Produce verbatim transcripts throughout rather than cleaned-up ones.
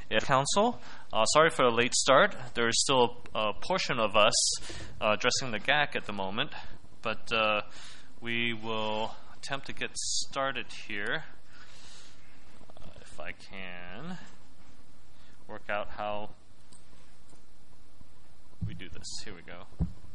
Council. Uh, sorry for the late start. There is still a, a portion of us uh, addressing the G A C at the moment, but uh, we will attempt to get started here. Uh, if I can work out how we do this. Here we go.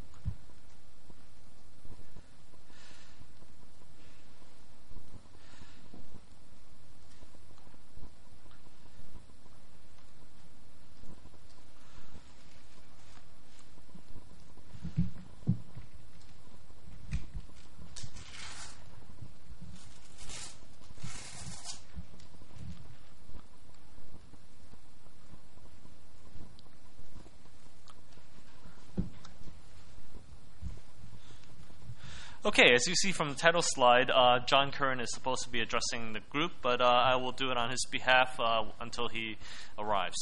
Okay, as you see from the title slide, uh, John Curran is supposed to be addressing the group, but uh, I will do it on his behalf uh, until he arrives.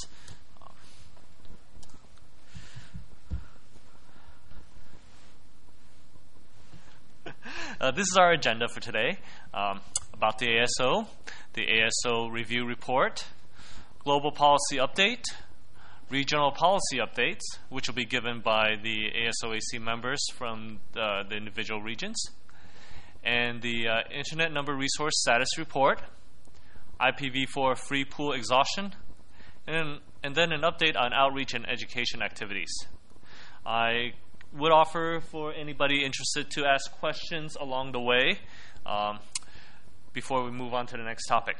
Uh, this is our agenda for today. Um, about the A S O, the A S O review report, global policy update, regional policy updates, which will be given by the A S O A C members from uh, the individual regions, and the uh, Internet Number Resource Status Report, I P v four free pool exhaustion, and, and then an update on outreach and education activities. I would offer for anybody interested to ask questions along the way um, before we move on to the next topic.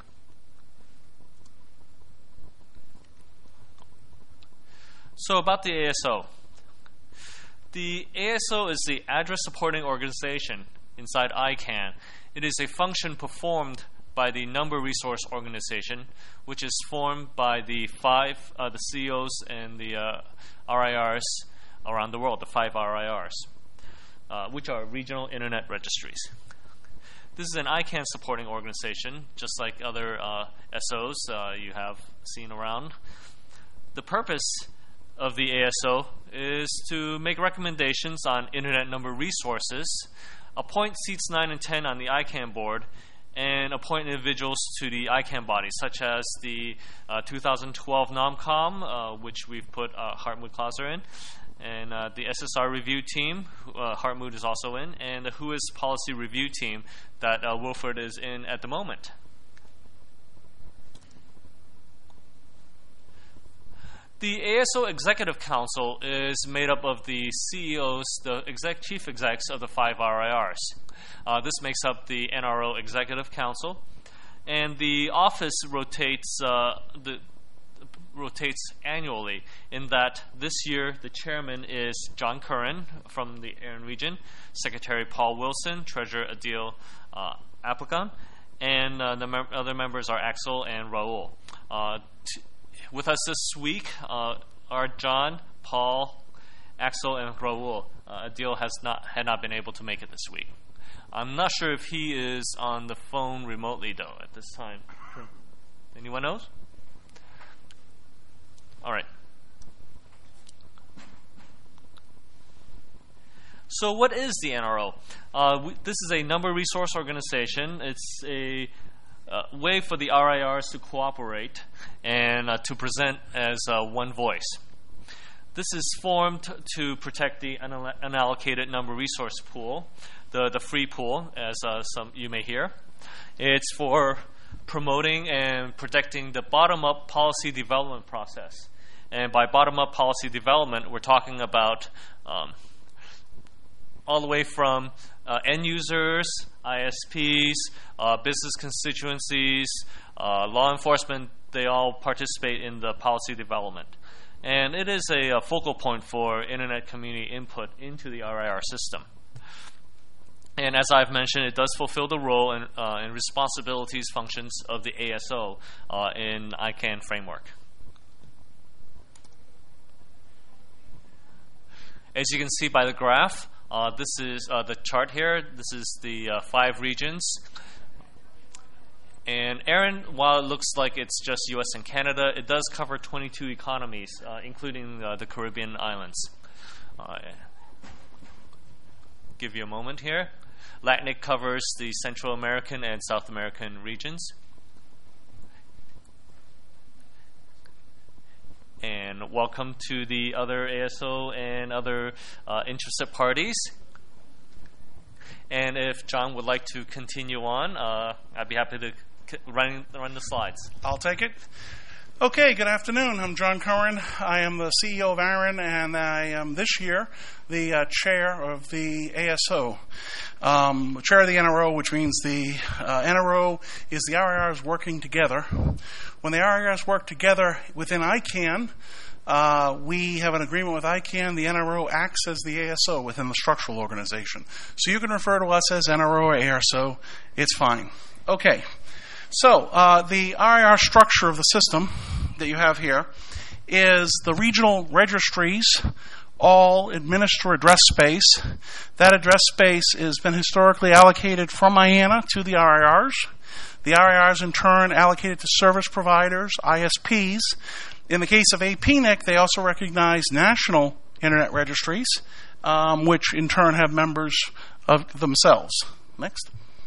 So about the A S O. The A S O is the Address Supporting Organization inside I CANN. It is a function performed by the Number Resource Organization, which is formed by the five, uh, the C E Os and the uh, R I Rs around the world, the five R I Rs, uh, which are regional internet registries. This is an I CANN supporting organization, just like other uh, S Os uh, you have seen around. The purpose of the A S O is to make recommendations on internet number resources, appoint seats nine and ten on the I CANN board, and appoint individuals to the I CANN bodies, such as the uh, two thousand twelve NOMCOM, uh, which we've put uh, Hartmut Klauser in, and uh, the S S R review team, uh, Hartmut is also in, and the W H O I S policy review team that uh, Wilfred is in at the moment. The A S O Executive Council is made up of the C E Os, the exec chief execs of the five R I Rs. Uh, this makes up the N R O Executive Council, and the office rotates uh, the rotates annually. In that, this year the chairman is John Curran from the Aran region, Secretary Paul Wilson, Treasurer Adil uh, Aplican, and uh, the mem other members are Axel and Raul. Uh, With us this week uh, are John, Paul, Axel, and Raul. Uh, Adil has not had not been able to make it this week. I'm not sure if he is on the phone remotely though at this time. Anyone else? All right. So what is the N R O? Uh, we, this is a number resource organization. It's a Uh, way for the R I Rs to cooperate and uh, to present as uh, one voice. This is formed to protect the unall unallocated number resource pool, the, the free pool, as uh, some you may hear. It's for promoting and protecting the bottom-up policy development process. And by bottom-up policy development, we're talking about um, all the way from uh, end users, I S Ps, uh, business constituencies, uh, law enforcement. They all participate in the policy development. And it is a, a focal point for internet community input into the R I R system. And as I've mentioned, it does fulfill the role and, uh, and responsibilities functions of the A S O uh, in I CANN framework. As you can see by the graph, Uh, this is uh, the chart here. This is the uh, five regions. And Aran, while it looks like it's just U S and Canada, it does cover twenty-two economies, uh, including uh, the Caribbean islands. Uh, give you a moment here. LACNIC covers the Central American and South American regions. and welcome to the other A S O and other uh, interested parties. And if John would like to continue on, uh, I'd be happy to c- run, run the slides. I'll take it. Okay, good afternoon. I'm John Curran. I am the C E O of ARIN, and I am this year the uh, chair of the A S O. Um, chair of the N R O, which means the uh, N R O is the R I Rs working together. When the R I Rs work together within I CANN, uh, we have an agreement with I CANN. The N R O acts as the A S O within the structural organization. So you can refer to us as N R O or A S O. It's fine. Okay. So uh, the R I R structure of the system that you have here is the regional registries all administer address space. That address space has been historically allocated from I A N A to the R I Rs. The R I Rs in turn allocated to service providers, I S Ps. In the case of A P N I C, they also recognize national internet registries, um, which in turn have members of themselves. Next.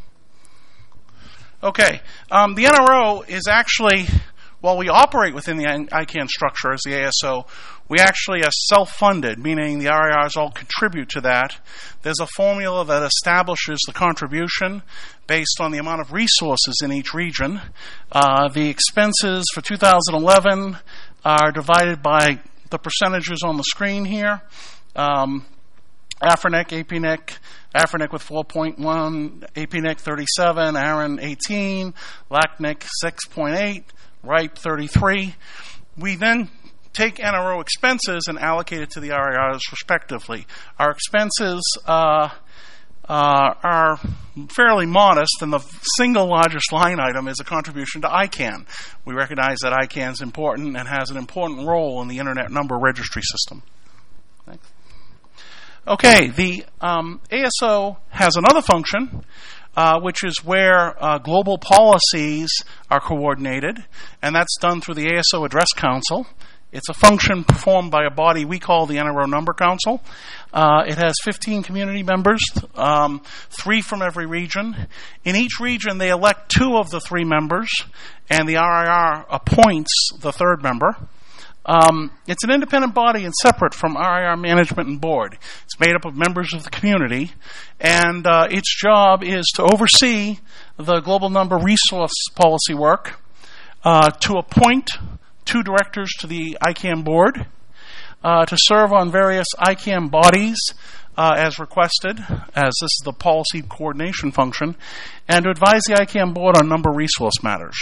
Okay, um, the N R O is actually, while we operate within the I CANN structure as the A S O, we actually are self-funded, meaning the R I Rs all contribute to that. There's a formula that establishes the contribution based on the amount of resources in each region. Uh, the expenses for two thousand eleven are divided by the percentages on the screen here. Um, AFRINIC, A P N I C, AFRINIC with four point one, A P N I C thirty-seven, ARIN eighteen, LACNIC six point eight, RIPE thirty-three. We then take N R O expenses and allocate it to the R I Rs respectively. Our expenses uh, uh, are fairly modest, and the single largest line item is a contribution to I CANN. We recognize that I CANN is important and has an important role in the Internet Number Registry system. Thanks. Okay, the um, A S O has another function, uh, which is where uh, global policies are coordinated, and that's done through the A S O Address Council. It's a function performed by a body we call the N R O Number Council. Uh, it has fifteen community members, um, three from every region. In each region, they elect two of the three members, and the R I R appoints the third member. Um, it's an independent body and separate from R I R management and board. It's made up of members of the community, and uh, its job is to oversee the global number resource policy work, uh, to appoint two directors to the I CANN board, uh, to serve on various I CANN bodies uh, as requested, as this is the policy coordination function, and to advise the I CANN board on number resource matters.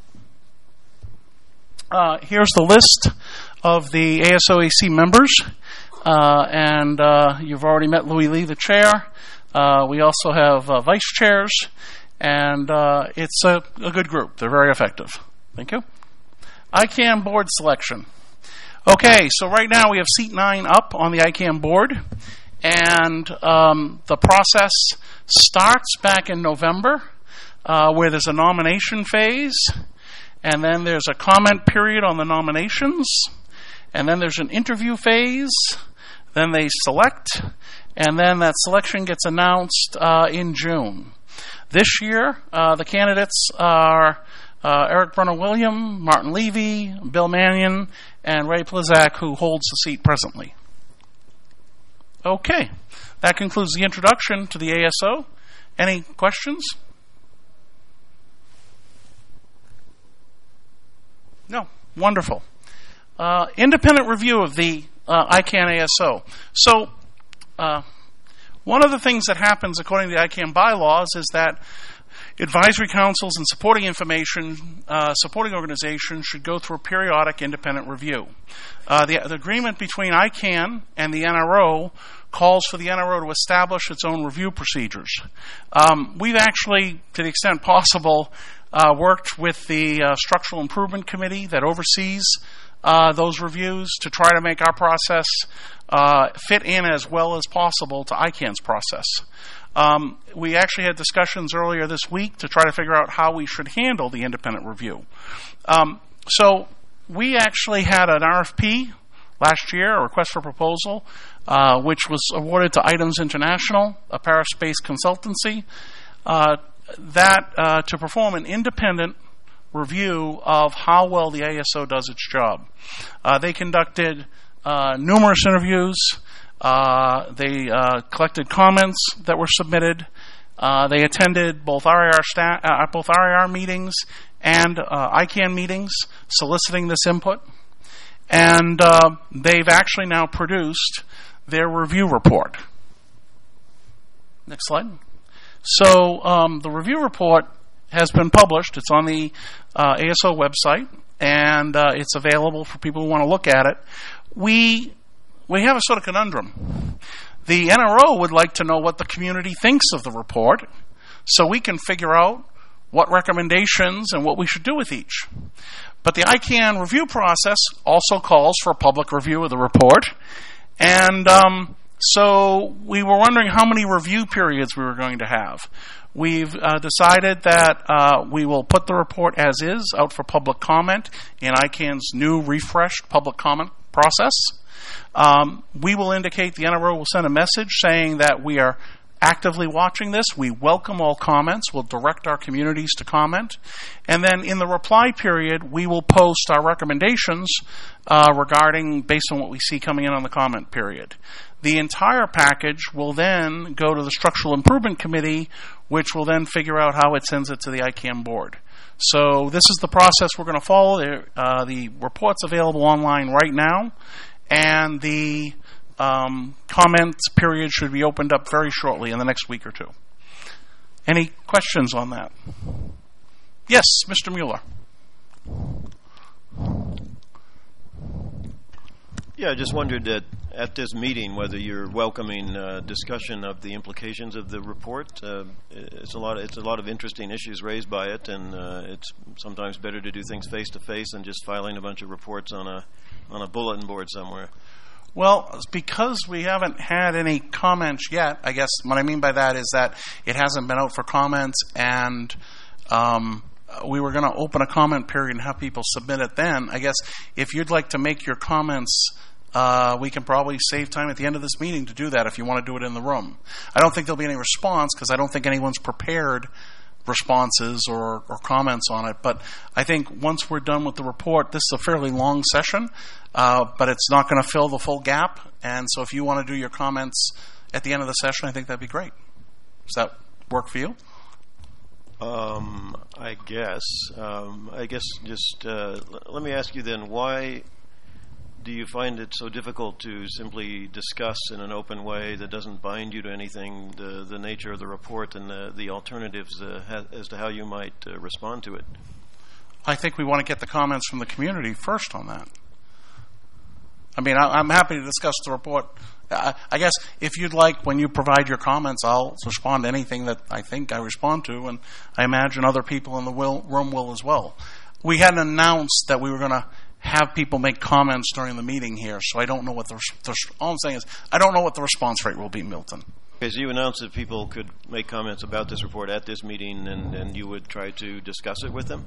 Uh, here's the list of the A S O A C members, uh, and uh, you've already met Louis Lee, the chair. Uh, we also have uh, vice chairs, and uh, it's a, a good group. They're very effective. Thank you. I CANN board selection. Okay, so right now we have seat nine up on the I CANN board, and um, the process starts back in November, uh, where there's a nomination phase, and then there's a comment period on the nominations, and then there's an interview phase, then they select, and then that selection gets announced uh, in June. This year, uh, the candidates are uh, Eric Brunner-William, Martin Levy, Bill Mannion, and Ray Plizak, who holds the seat presently. Okay, that concludes the introduction to the A S O. Any questions? No. Wonderful. Uh, independent review of the uh, I CANN A S O. So, uh, one of the things that happens according to the I CANN bylaws is that advisory councils and supporting information, uh, supporting organizations should go through a periodic independent review. Uh, the, the agreement between I CANN and the N R O calls for the N R O to establish its own review procedures. Um, we've actually, to the extent possible, uh, worked with the uh, Structural Improvement Committee that oversees uh, those reviews to try to make our process uh, fit in as well as possible to I CANN's process. Um, we actually had discussions earlier this week to try to figure out how we should handle the independent review. Um, so we actually had an R F P last year, a request for proposal, uh, which was awarded to Items International, a Paris-based consultancy, uh, that uh, to perform an independent review of how well the A S O does its job. Uh, they conducted uh, numerous interviews. Uh, they uh, collected comments that were submitted. Uh, they attended both R I R sta- uh, both R I R meetings and uh, I CANN meetings, soliciting this input. And uh, they've actually now produced their review report. Next slide. So um, the review report has been published. It's on the uh, A S O website, and uh, it's available for people who want to look at it. We we have a sort of conundrum. The N R O would like to know what the community thinks of the report, so we can figure out what recommendations and what we should do with each. But the I CANN review process also calls for a public review of the report, and um, so we were wondering how many review periods we were going to have. We've uh, decided that uh, we will put the report as is out for public comment in I CANN's new refreshed public comment process. Um, we will indicate, the N R O will send a message saying that we are actively watching this. We welcome all comments. We'll direct our communities to comment. And then in the reply period, we will post our recommendations uh, regarding, based on what we see coming in on the comment period. The entire package will then go to the Structural Improvement Committee, which will then figure out how it sends it to the I CANN board. So this is the process we're going to follow. Uh, the report's available online right now, and the um, comments period should be opened up very shortly in the next week or two. Any questions on that? Yes, Mister Mueller. Yeah, I just wondered that at this meeting whether you're welcoming uh, discussion of the implications of the report. Uh, it's a lot. Of, it's a lot of interesting issues raised by it, and uh, it's sometimes better to do things face to face than just filing a bunch of reports on a on a bulletin board somewhere. Well, because we haven't had any comments yet, I guess what I mean by that is that it hasn't been out for comments, and um, we were going to open a comment period and have people submit it then. I guess if you'd like to make your comments, uh, we can probably save time at the end of this meeting to do that if you want to do it in the room. I don't think there'll be any response because I don't think anyone's prepared responses or, or comments on it. But I think once we're done with the report, this is a fairly long session, uh, but it's not going to fill the full gap. And so if you want to do your comments at the end of the session, I think that'd be great. Does that work for you? Um, I guess. Um, I guess just uh, l- let me ask you then, why do you find it so difficult to simply discuss in an open way that doesn't bind you to anything the, the nature of the report and the, the alternatives uh, ha- as to how you might uh, respond to it? I think we want to get the comments from the community first on that. I mean, I, I'm happy to discuss the report. I, I guess if you'd like, when you provide your comments, I'll respond to anything that I think I respond to, and I imagine other people in the will, room will as well. We hadn't announced that we were going to have people make comments during the meeting here, so I don't know what the, the all I'm saying is I don't know what the response rate will be, Milton. Because you announced that people could make comments about this report at this meeting, and, and you would try to discuss it with them?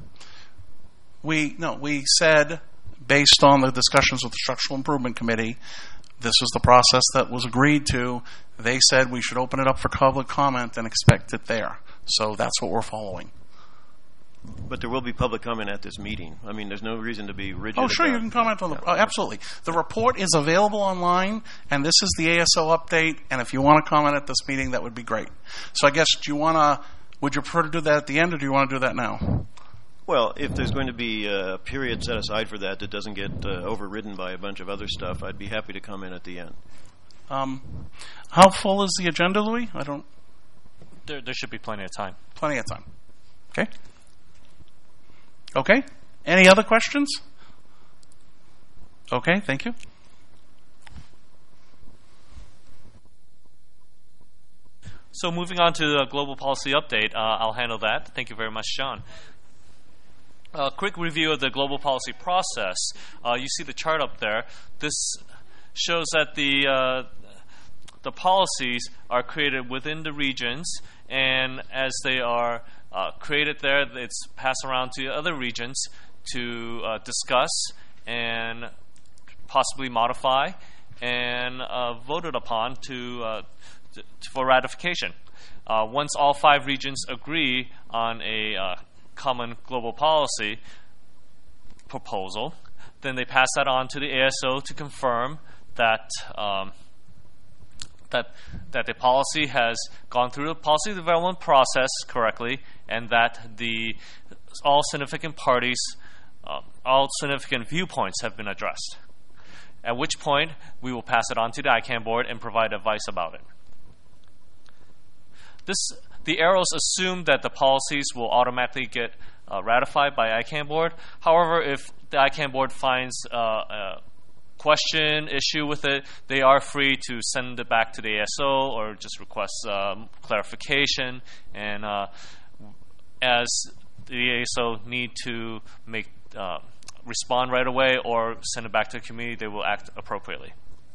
We no, we said, based on the discussions with the Structural Improvement Committee, this was the process that was agreed to. They said we should open it up for public comment and expect it there. So that's what we're following. But there will be public comment at this meeting. I mean, there's no reason to be rigid. Oh, sure, about you can comment on the... Uh, absolutely. The report is available online, and this is the A S O update, and if you want to comment at this meeting, that would be great. So I guess, do you want to... Would you prefer to do that at the end, or do you want to do that now? Well, if there's going to be a period set aside for that that doesn't get uh, overridden by a bunch of other stuff, I'd be happy to comment at the end. Um, how full is the agenda, Louis? I don't... There, there should be plenty of time. Plenty of time. Okay. Okay. Any other questions? Okay, thank you. So moving on to the global policy update, uh, I'll handle that. Thank you very much, Sean. A quick review of the global policy process. Uh, you see the chart up there. This shows that the uh, the policies are created within the regions, and as they are uh, created there, it's passed around to other regions to uh, discuss and possibly modify and uh, voted upon to, uh, to for ratification. Uh, once all five regions agree on a uh, common global policy proposal. Then they pass that on to the A S O to confirm that um, that that the policy has gone through the policy development process correctly, and that the all significant parties, uh, all significant viewpoints have been addressed. At which point, we will pass it on to the I CANN board and provide advice about it. This, the arrows assume that the policies will automatically get uh, ratified by I CANN board. However, if the I CANN board finds uh, a question, issue with it, they are free to send it back to the A S O or just request um, clarification. And uh, as the A S O need to make uh, respond right away or send it back to the committee, they will act appropriately.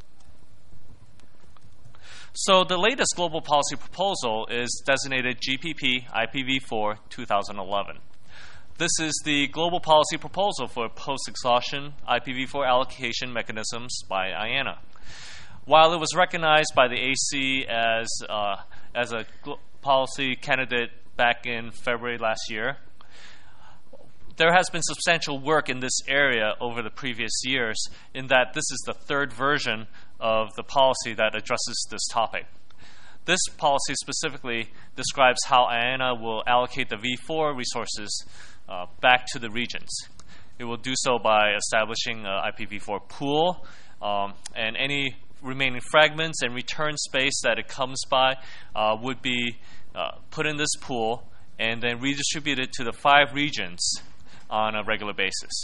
So the latest global policy proposal is designated G P P I P v four two thousand eleven. This is the global policy proposal for post-exhaustion I P v four allocation mechanisms by I A N A. While it was recognized by the A C as, uh, as a gl- policy candidate back in February last year, there has been substantial work in this area over the previous years, in that this is the third version of the policy that addresses this topic. This policy specifically describes how I A N A will allocate the V four resources uh, back to the regions. It will do so by establishing an I P v four pool, um, and any remaining fragments and return space that it comes by uh, would be uh, put in this pool and then redistributed to the five regions on a regular basis.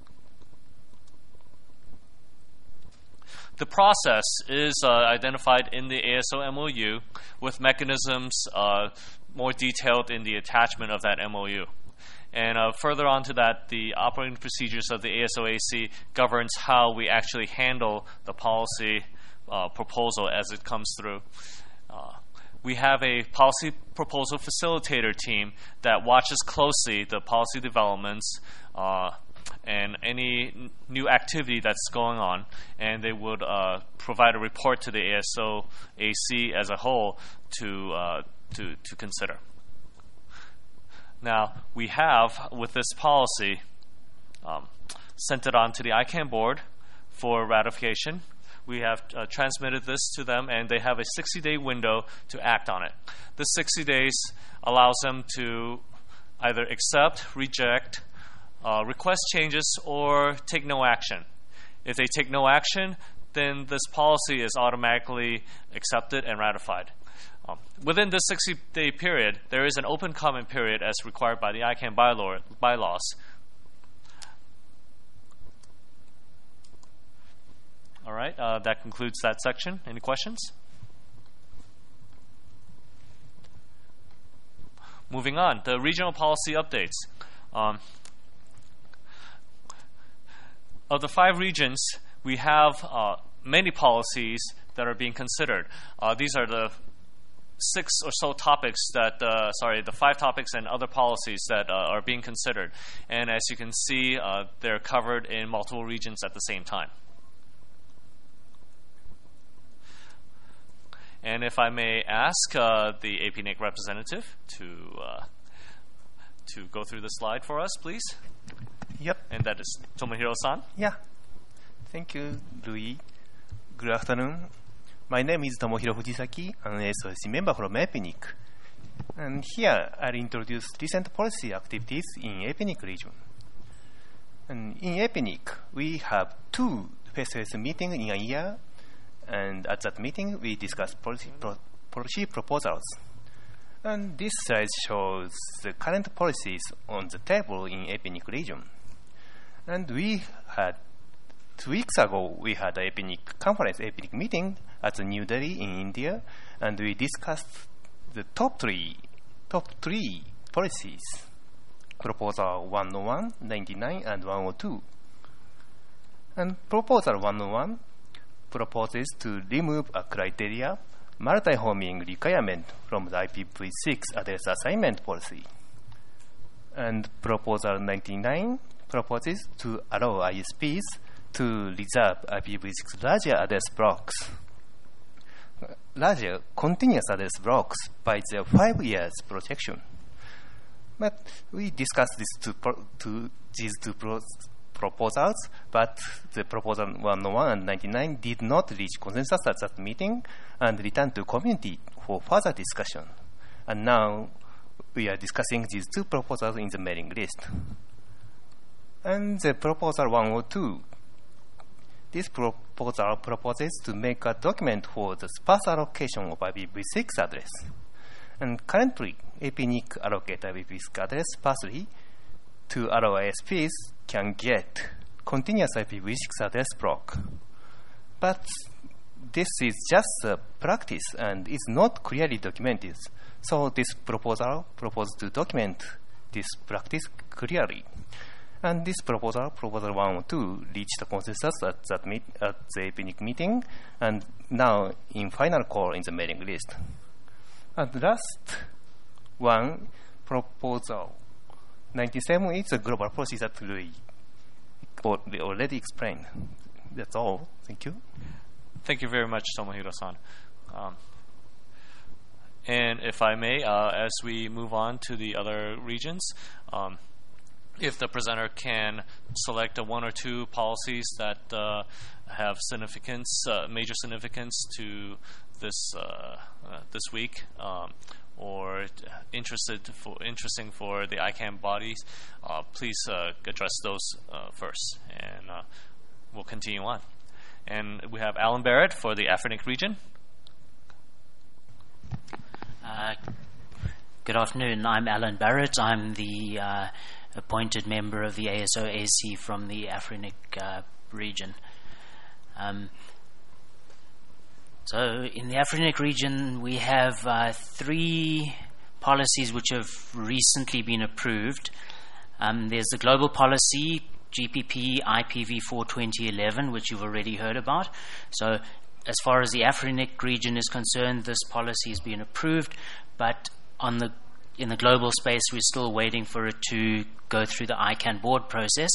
The process is uh, identified in the A S O M O U, with mechanisms uh, more detailed in the attachment of that M O U. And uh, further on to that, the operating procedures of the A S O A C governs how we actually handle the policy uh, proposal as it comes through. Uh, we have a policy proposal facilitator team that watches closely the policy developments uh, and any n- new activity that's going on, and they would uh, provide a report to the A S O A C as a whole to uh, to to consider. Now, we have, with this policy, um, sent it on to the I CANN board for ratification. We have uh, transmitted this to them, and they have a sixty-day window to act on it. This sixty days allows them to either accept, reject, uh, request changes, or take no action. If they take no action, then this policy is automatically accepted and ratified. Um, within this sixty-day period, there is an open comment period as required by the I CANN bylaw, bylaws. All right, uh, that concludes that section. Any questions? Moving on, the regional policy updates. Um, of the five regions, we have uh, many policies that are being considered. Uh, these are the six or so topics that, uh, sorry, the five topics and other policies that uh, are being considered. And as you can see, uh, they're covered in multiple regions at the same time. And if I may ask uh, the A P N I C representative to uh, to go through the slide for us, please. Yep. And that is Tomohiro-san. Yeah. Thank you, Louis. Good afternoon. My name is Tomohiro Fujisaki. I'm an A S O A C member from A P N I C. And here I'll introduce recent policy activities in A P N I C region. And in A P N I C, we have two face-to-face meetings in a year. And at that meeting, we discuss policy, pro- policy proposals. And this slide shows the current policies on the table in A P N I C region. And we had, two weeks ago, we had a A P N I C conference, A P N I C meeting at New Delhi in India, and we discussed the top three, top three policies, Proposal one oh one, ninety-nine, and one oh two. And Proposal one oh one proposes to remove a criteria, multi-homing requirement from the I P v six address assignment policy. And Proposal ninety-nine proposes to allow I S Ps to reserve I P v six larger address blocks, larger continuous address blocks by their five years projection. But we discussed these two, pro- two, these two pro- proposals, but the proposal one oh one and ninety-nine did not reach consensus at that meeting and returned to committee for further discussion. And now we are discussing these two proposals in the mailing list. And the proposal one oh two, this proposal proposes to make a document for the sparse allocation of I P v six address. And currently, A P N I C allocate I P v six address sparsely to allow I S Ps can get continuous I P v six address block. But this is just a practice and is not clearly documented. So this proposal proposed to document this practice clearly. And this proposal, proposal one oh two, reached a consensus at, that meet, at the A P N I C meeting, and now in final call in the mailing list. And last one, proposal ninety-seven is a global policy that we already explained. That's all. Thank you. Thank you very much, Tomohiro-san. Um, and if I may, uh, as we move on to the other regions, um, if the presenter can select uh, one or two policies that uh, have significance, uh, major significance to this uh, uh, this week, um, or interested for interesting for the I CANN bodies, uh, please uh, address those uh, first, and uh, we'll continue on. And we have Alan Barrett for the Afrinic region. Uh, good afternoon. I'm Alan Barrett. I'm the uh, appointed member of the A S O A C from the Afrinic uh, region. Um, so in the Afrinic region, we have uh, three policies which have recently been approved. Um, there's the global policy, G P P I P v four twenty eleven, which you've already heard about. So as far as the Afrinic region is concerned, this policy has been approved, but on the in the global space, we're still waiting for it to go through the I CANN board process.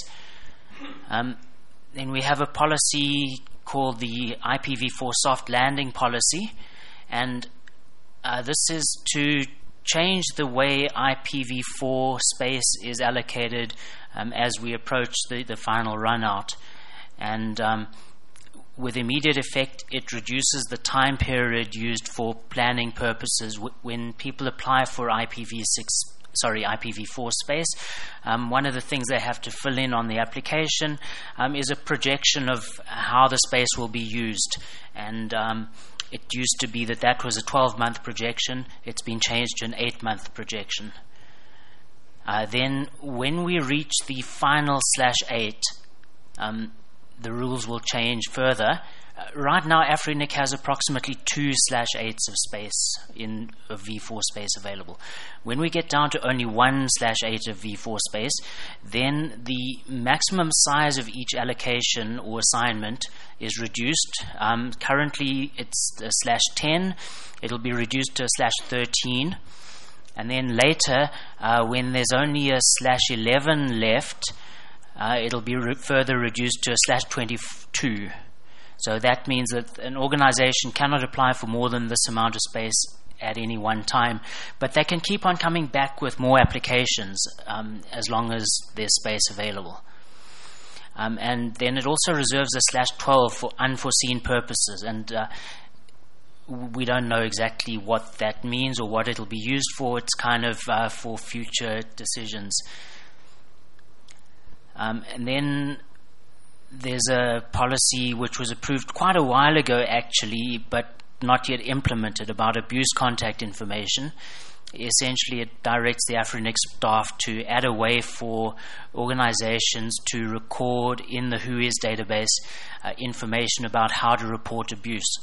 Um, then we have a policy called the I P v four soft landing policy, and uh, this is to change the way I P v four space is allocated um, as we approach the, the final run out. And um, with immediate effect, it reduces the time period used for planning purposes. W- when people apply for I P v six, sorry, I P v four space, um, one of the things they have to fill in on the application um, is a projection of how the space will be used. And um, it used to be that that was a twelve-month projection. It's been changed to an eight-month projection. Uh, then when we reach the final slash eight, um, the rules will change further. Uh, right now, Afrinic has approximately two slash eights of space in of v four space available. When we get down to only one slash eight of v four space, then the maximum size of each allocation or assignment is reduced. Um, currently, it's a slash ten. It'll be reduced to a slash thirteen. And then later, uh, when there's only a slash eleven left, Uh, it'll be re- further reduced to a slash twenty-two. So that means that an organization cannot apply for more than this amount of space at any one time, but they can keep on coming back with more applications um, as long as there's space available. Um, and then it also reserves a slash twelve for unforeseen purposes, and uh, we don't know exactly what that means or what it'll be used for. It's kind of uh, for future decisions. Um, and then there's a policy which was approved quite a while ago, actually, but not yet implemented, about abuse contact information. Essentially, it directs the Afrinic staff to add a way for organizations to record in the W H O I S database uh, information about how to report abuse.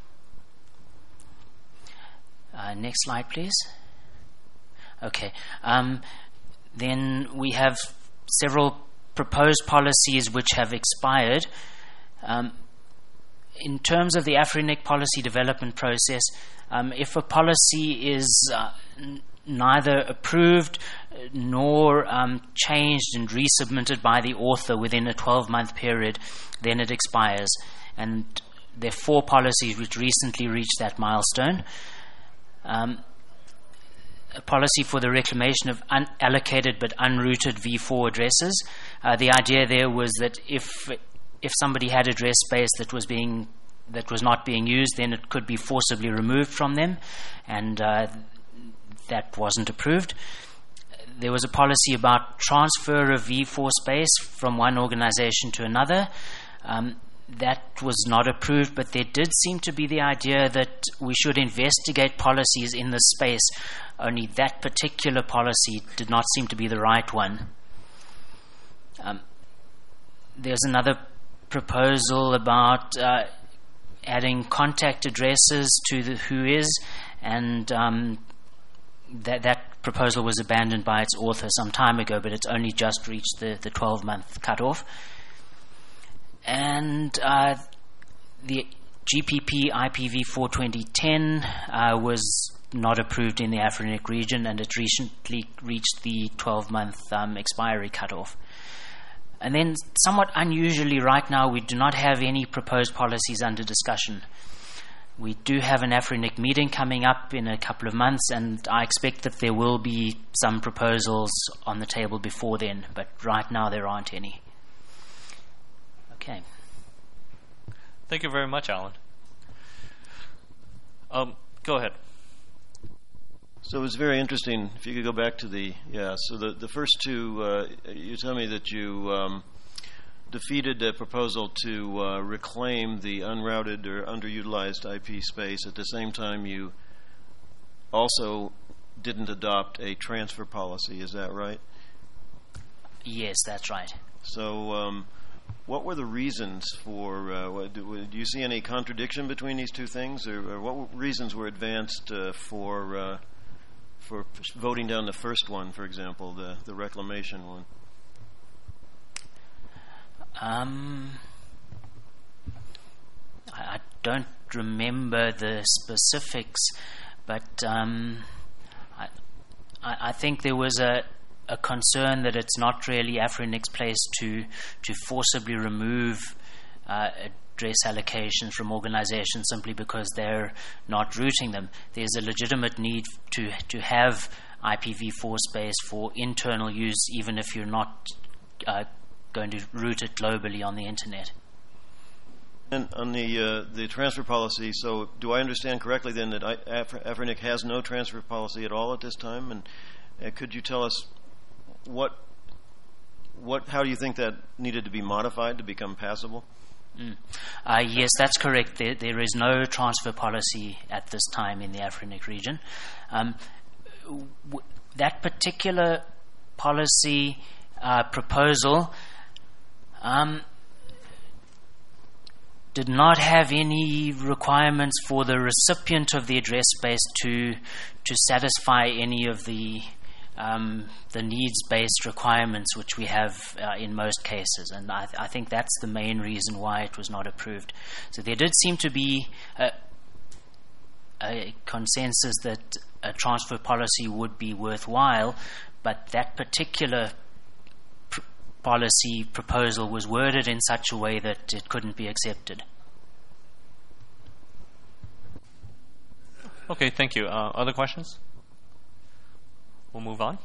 Uh, next slide, please. Okay. Um, then we have several proposed policies which have expired. Um, in terms of the Afrinic policy development process, um, if a policy is uh, n- neither approved nor um, changed and resubmitted by the author within a twelve-month period, then it expires. And there are four policies which recently reached that milestone. Um, a policy for the reclamation of unallocated but unrouted V four addresses. Uh, the idea there was that if if somebody had address space that was being that was not being used, then it could be forcibly removed from them, and uh, that wasn't approved. There was a policy about transfer of V four space from one organization to another. Um, that was not approved, but there did seem to be the idea that we should investigate policies in this space, only that particular policy did not seem to be the right one. Um, there's another proposal about uh, adding contact addresses to the W H O is, and um, that, that proposal was abandoned by its author some time ago, but it's only just reached the, the twelve-month cutoff. And uh, the G P P I P v four twenty ten uh, was not approved in the Afrinic region, and it recently reached the twelve-month um, expiry cutoff. And then, somewhat unusually, right now we do not have any proposed policies under discussion. We do have an Afrinic meeting coming up in a couple of months, and I expect that there will be some proposals on the table before then, but right now there aren't any. Okay. Thank you very much, Alan. Um, go ahead. So it was very interesting. If you could go back to the, yeah, so the, the first two, uh, you tell me that you um, defeated a proposal to uh, reclaim the unrouted or underutilized I P space. At the same time, you also didn't adopt a transfer policy. Is that right? Yes, that's right. So um, what were the reasons for, uh, what, do, do you see any contradiction between these two things? Or, or what reasons were advanced uh, for uh, for voting down the first one, for example, the, the reclamation one? Um, I, I don't remember the specifics, but um, I, I, I think there was a, a concern that it's not really Afrinic's place to to forcibly remove uh, address allocations from organizations simply because they're not routing them. There's a legitimate need to to have I P v four space for internal use, even if you're not uh, going to route it globally on the internet. And on the uh, the transfer policy, so do I understand correctly then that I, Af- Afrinic has no transfer policy at all at this time? And uh, could you tell us what what how do you think that needed to be modified to become passable? Mm. Uh, yes, that's correct. There, there is no transfer policy at this time in the Afrinic region. Um, w- that particular policy uh, proposal um, did not have any requirements for the recipient of the address space to to satisfy any of the Um, the needs-based requirements which we have uh, in most cases, and I, th- I think that's the main reason why it was not approved. So there did seem to be a, a consensus that a transfer policy would be worthwhile, but that particular pr- policy proposal was worded in such a way that it couldn't be accepted. Okay, thank you. Uh, other questions? We'll move on.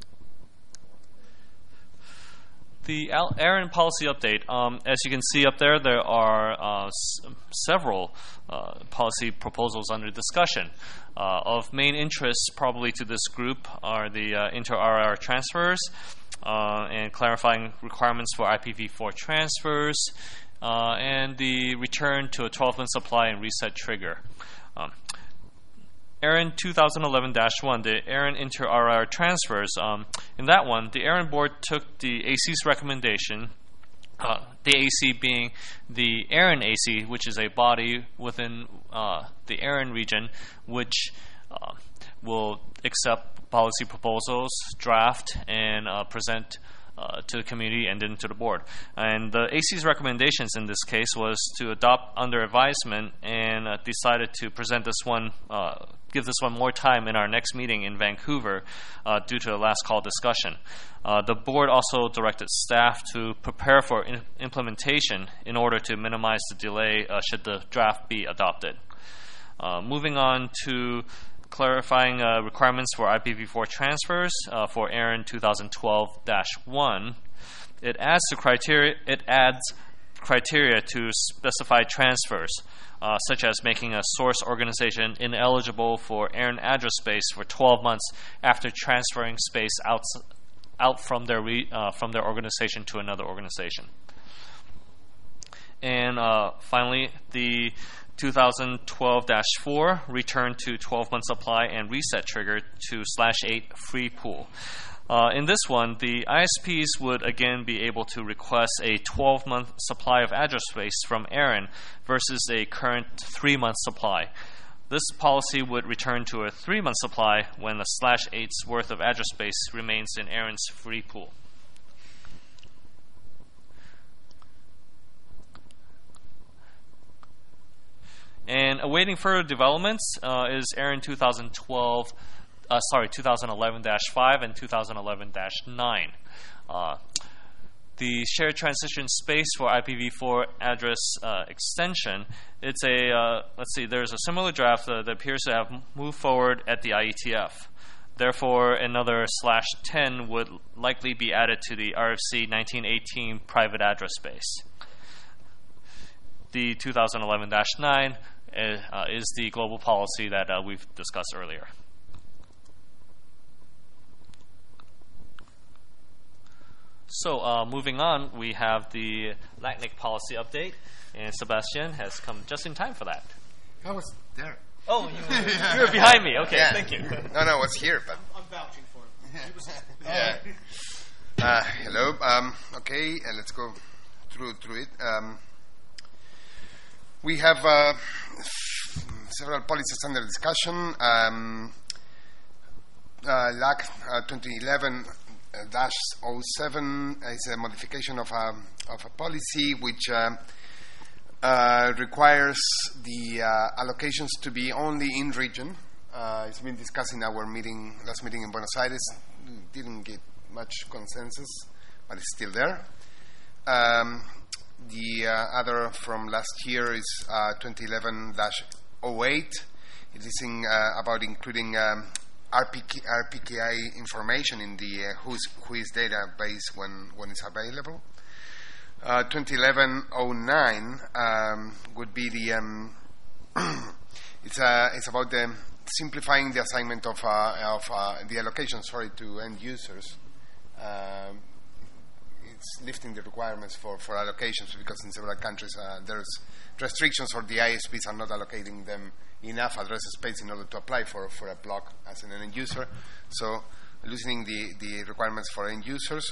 The Al- ARIN policy update. Um, as you can see up there, there are uh, s- several uh, policy proposals under discussion. Uh, of main interest, probably to this group, are the uh, inter-R I R transfers uh, and clarifying requirements for I P v four transfers, uh, and the return to a twelve-month supply and reset trigger. Um, ARIN twenty eleven dash one, the ARIN inter-R I R transfers. Um, in that one, the ARIN board took the A C's recommendation, uh, the A C being the ARIN A C, which is a body within uh, the ARIN region, which uh, will accept policy proposals, draft, and uh, present Uh, to the community and then to the board. And the A C's recommendations in this case was to adopt under advisement, and uh, decided to present this one, uh, give this one more time in our next meeting in Vancouver uh, due to the last call discussion. Uh, the board also directed staff to prepare for in- implementation in order to minimize the delay uh, should the draft be adopted. Uh, moving on to clarifying uh, requirements for I P v four transfers uh, for ARIN twenty twelve dash one. It adds to criteria. It adds criteria to specify transfers, uh, such as making a source organization ineligible for ARIN address space for twelve months after transferring space out out from their re, uh, from their organization to another organization. And uh, finally, the twenty twelve dash four return to twelve month supply and reset trigger to slash eight free pool. Uh, in this one, the I S Ps would again be able to request a twelve month supply of address space from ARIN versus a current three month supply. This policy would return to a three month supply when the slash eight's worth of address space remains in ARIN's free pool. And awaiting further developments uh, is ARIN twenty twelve. Uh, sorry, twenty eleven dash five and twenty eleven dash nine. Uh, the shared transition space for I P v four address uh, extension, it's a, uh, let's see, there's a similar draft uh, that appears to have moved forward at the I E T F. Therefore, another slash ten would likely be added to the R F C nineteen eighteen private address space. The twenty eleven dash nine uh, is the global policy that uh, we've discussed earlier. So uh, moving on, we have the LACNIC policy update, and Sebastian has come just in time for that. I was there. Oh, you were, you were behind me. Okay, Yeah. thank you. No, no, I was here, but I'm vouching for it. yeah. Uh, hello. Um, okay, uh, let's go through through it. Um, we have uh, several policies under discussion. Um, uh, L A C uh, twenty eleven dash oh seven is a modification of a of a policy which uh, uh, requires the uh, allocations to be only in region. Uh, it's been discussed in our meeting last meeting in Buenos Aires. Didn't get much consensus, but it's still there. Um, the uh, other from last year is uh, twenty eleven dash oh eight. It is in, uh, about including um, R P K I information in the uh, who's, whois database when, when it's available. Uh, twenty eleven oh nine um, would be the um, it's uh, it's about the simplifying the assignment of uh, of uh, the allocation sorry to end users. Um, it's lifting the requirements for, for allocations because in several countries uh, there's restrictions or the I S Ps are not allocating them enough address space in order to apply for, for a block as an end user. So loosening the, the requirements for end users.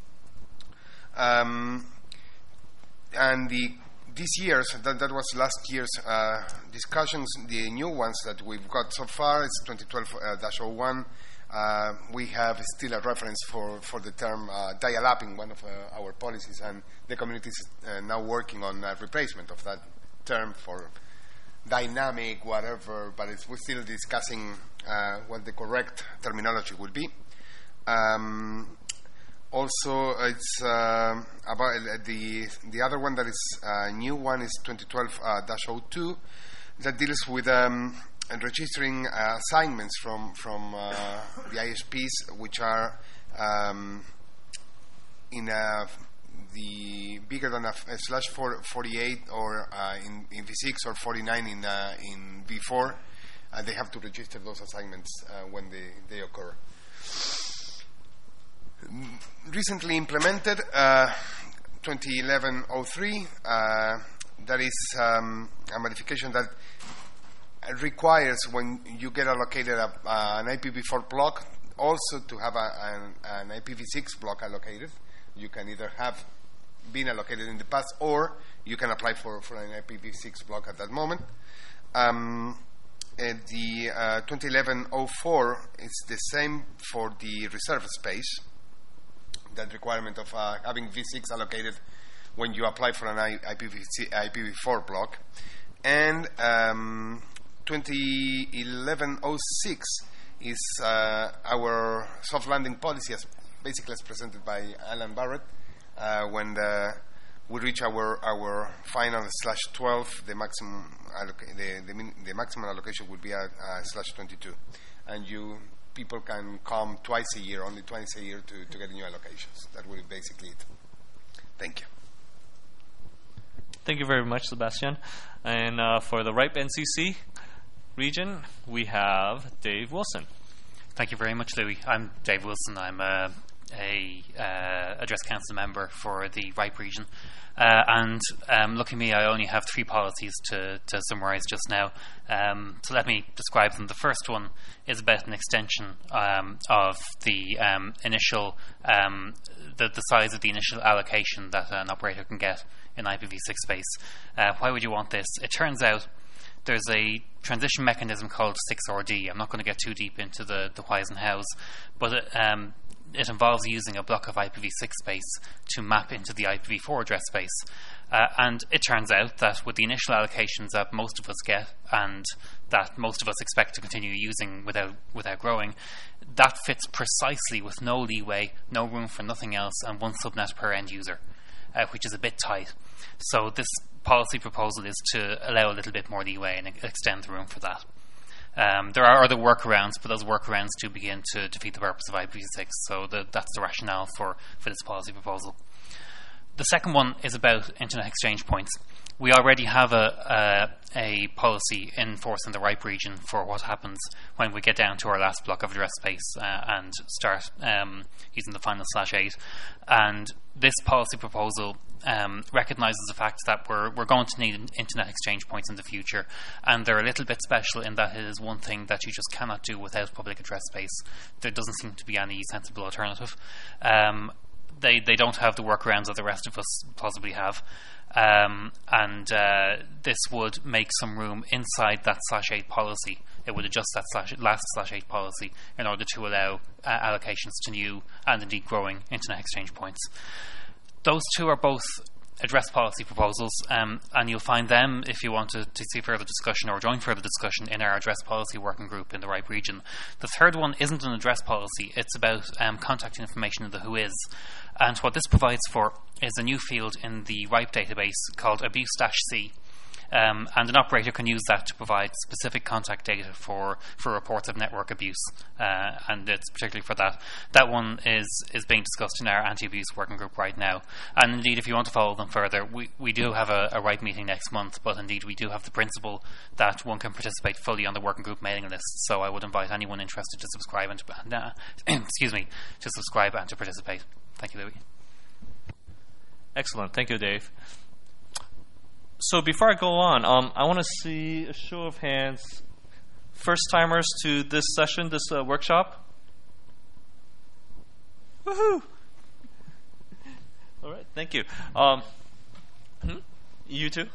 Um, and the this year's, that, that was last year's uh, discussions, the new ones that we've got so far is twenty twelve dash oh one. Uh, we have still a reference for, for the term uh, dial-up in one of uh, our policies, and the community is uh, now working on a replacement of that term for dynamic, whatever, but it's, we're still discussing uh, what the correct terminology would be. Um, also, it's uh, about uh, the the other one that is uh, new one is twenty twelve dash oh two that deals with um, registering uh, assignments from from uh, the I S Ps, which are um, in a the bigger than a, a slash four, forty-eight or uh, in, in V six or forty-nine in uh, in V four, uh, they have to register those assignments uh, when they, they occur. Recently implemented uh, twenty eleven oh three, uh, that is um, a modification that requires when you get allocated a, uh, an I P v four block also to have a, an, an I P v six block allocated. You can either have been allocated in the past, or you can apply for, for an I P v six block at that moment. Um, and the uh, twenty eleven oh four is the same for the reserve space, that requirement of uh, having V six allocated when you apply for an I P v four block. And um, twenty eleven oh six is uh, our soft landing policy, as basically as presented by Alan Barrett, uh, when the we reach our our final slash twelve, the maximum alloca- the, the min- the maximum allocation would be at uh, slash twenty-two, and you people can come twice a year, only twice a year to, to get new allocations. That will be basically it. Thank you. Thank you very much, Sebastian. And uh, for the RIPE N C C region, we have Dave Wilson. Thank you very much, Louis. I'm Dave Wilson. I'm uh, a uh, Address Council member for the RIPE region. Uh, and um, lucky me, I only have three policies to, to summarise just now. Um, so let me describe them. The first one is about an extension um, of the um, initial, um, the, the size of the initial allocation that an operator can get in I P v six space. Uh, why would you want this? It turns out there's a transition mechanism called six R D. I'm not going to get too deep into the, the whys and hows, but it, um, it involves using a block of I P v six space to map into the I P v four address space. Uh, and it turns out that with the initial allocations that most of us get and that most of us expect to continue using without without growing, that fits precisely with no leeway, no room for nothing else, and one subnet per end user, uh, which is a bit tight. So this policy proposal is to allow a little bit more leeway and extend the room for that. Um, there are other workarounds, but those workarounds do begin to defeat the purpose of I P v six, so the, that's the rationale for, for this policy proposal. The second one is about internet exchange points. We already have a, a, a policy in force in the RIPE region for what happens when we get down to our last block of address space uh, and start um, using the final slash eight. And this policy proposal um, recognises the fact that we're, we're going to need internet exchange points in the future, and they're a little bit special in that it is one thing that you just cannot do without public address space. There doesn't seem to be any sensible alternative. Um, They they don't have the workarounds that the rest of us possibly have, um, and uh, this would make some room inside that slash eight policy. It would adjust that slash, last slash eight policy in order to allow uh, allocations to new and indeed growing internet exchange points. Those two are both address policy proposals, um, and you'll find them if you want to, to see further discussion or join further discussion in our address policy working group in the RIPE region. The third one isn't an address policy, it's about um, contact information in the who is. And what this provides for is a new field in the RIPE database called abuse-c. Um, and an operator can use that to provide specific contact data for, for reports of network abuse, uh, and it's particularly for that. That one is, is being discussed in our anti-abuse working group right now. And indeed, if you want to follow them further, we, we do have a, a RIPE meeting next month, but indeed we do have the principle that one can participate fully on the working group mailing list. So I would invite anyone interested to subscribe and to, uh, excuse me, to subscribe and to participate. Thank you, Louis. Excellent. Thank you, Dave. So before I go on, um, I want to see a show of hands. First-timers to this session, this uh, workshop. Woohoo! All right, thank you. Um, hmm? You too?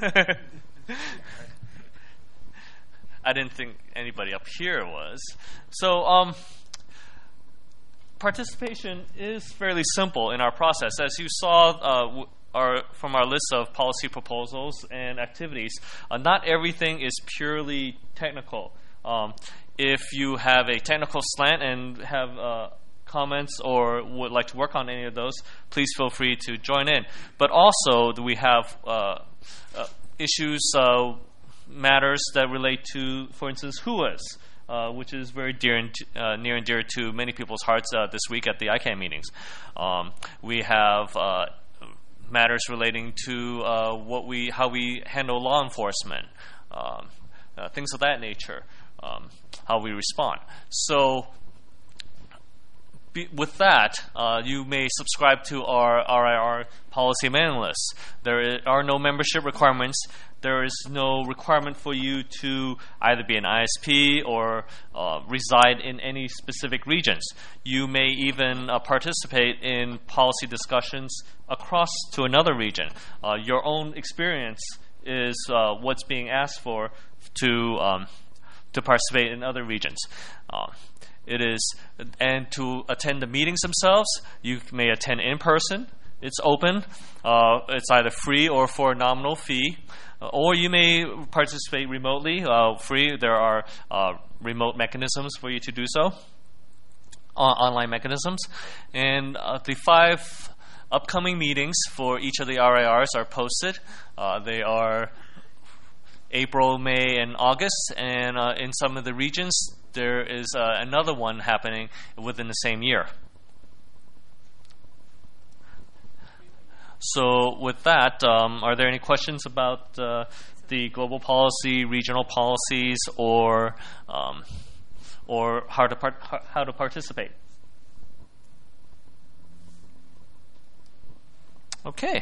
I didn't think anybody up here was. So um, participation is fairly simple in our process. As you saw uh, w- Our, from our list of policy proposals and activities, uh, not everything is purely technical. Um, if you have a technical slant and have uh, comments or would like to work on any of those, please feel free to join in. But also, we have uh, uh, issues, uh, matters that relate to, for instance, who is, uh, which is very dear and uh, near and dear to many people's hearts uh, this week at the I CANN meetings. Um, we have Uh, matters relating to uh, what we, how we handle law enforcement, um, uh, things of that nature, um, how we respond. So, be, with that, uh, you may subscribe to our R I R policy mailing list. There are no membership requirements. There is no requirement for you to either be an I S P or uh, reside in any specific regions. You may even uh, participate in policy discussions across to another region. Uh, your own experience is uh, what's being asked for to um, to participate in other regions. Uh, it is, and to attend the meetings themselves, you may attend in person. It's open. Uh, it's either free or for a nominal fee. Uh, or you may participate remotely, uh, free. There are uh, remote mechanisms for you to do so, uh, online mechanisms. And uh, the five upcoming meetings for each of the R I Rs are posted. Uh, they are April, May, and August, and uh, in some of the regions, there is uh, another one happening within the same year. So with that, um, are there any questions about uh, the global policy, regional policies, or um, or how to part- how to participate? Okay.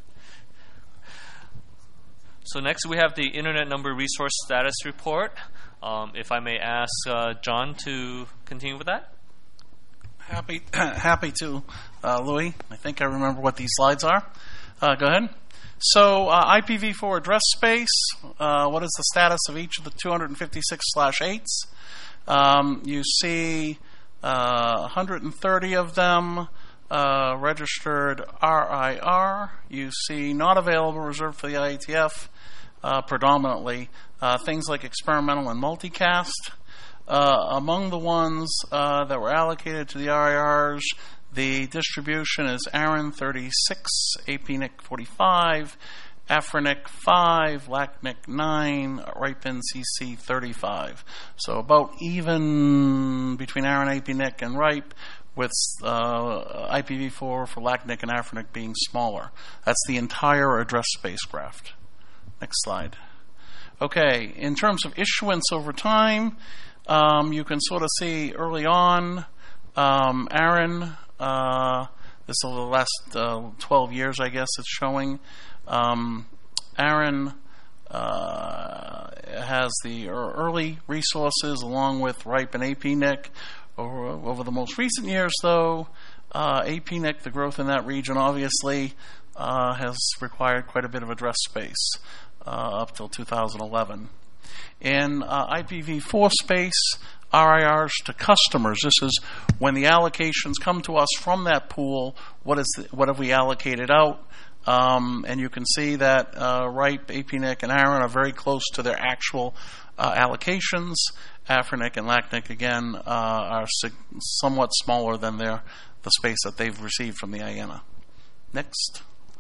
So next we have the Internet Number Resource Status Report. Um, if I may ask uh, John to continue with that. Happy, happy to, uh, Louis. I think I remember what these slides are. Uh, go ahead. So uh, I P v four address space. Uh, what is the status of each of the two fifty-six slash eights? Um, you see uh, one hundred thirty of them uh, registered R I R. You see not available, reserved for the I A T F, uh, predominantly uh, things like experimental and multicast. Uh, among the ones uh, that were allocated to the R I Rs, the distribution is ARIN thirty-six, A P N I C forty-five, AFRINIC five, LACNIC nine, RIPE N C C thirty-five. So about even between ARIN, A P N I C, and RIPE, with uh, I P v four for LACNIC and AFRINIC being smaller. That's the entire address space graph. Next slide. Okay, in terms of issuance over time, Um, you can sort of see early on, um, ARIN, uh, this is the last uh, twelve years, I guess it's showing. Um, ARIN uh, has the early resources along with RIPE and A P N I C. Over, over the most recent years, though, uh, A P N I C, the growth in that region, obviously, uh, has required quite a bit of address space uh, up till two thousand eleven. In uh, I P v four space, R I Rs to customers, this is when the allocations come to us from that pool, what is the, what have we allocated out? Um, and you can see that uh, RIPE, A P N I C, and ARIN are very close to their actual uh, allocations. AFRINIC and LACNIC, again, uh, are sig- somewhat smaller than their the space that they've received from the I A N A. Next.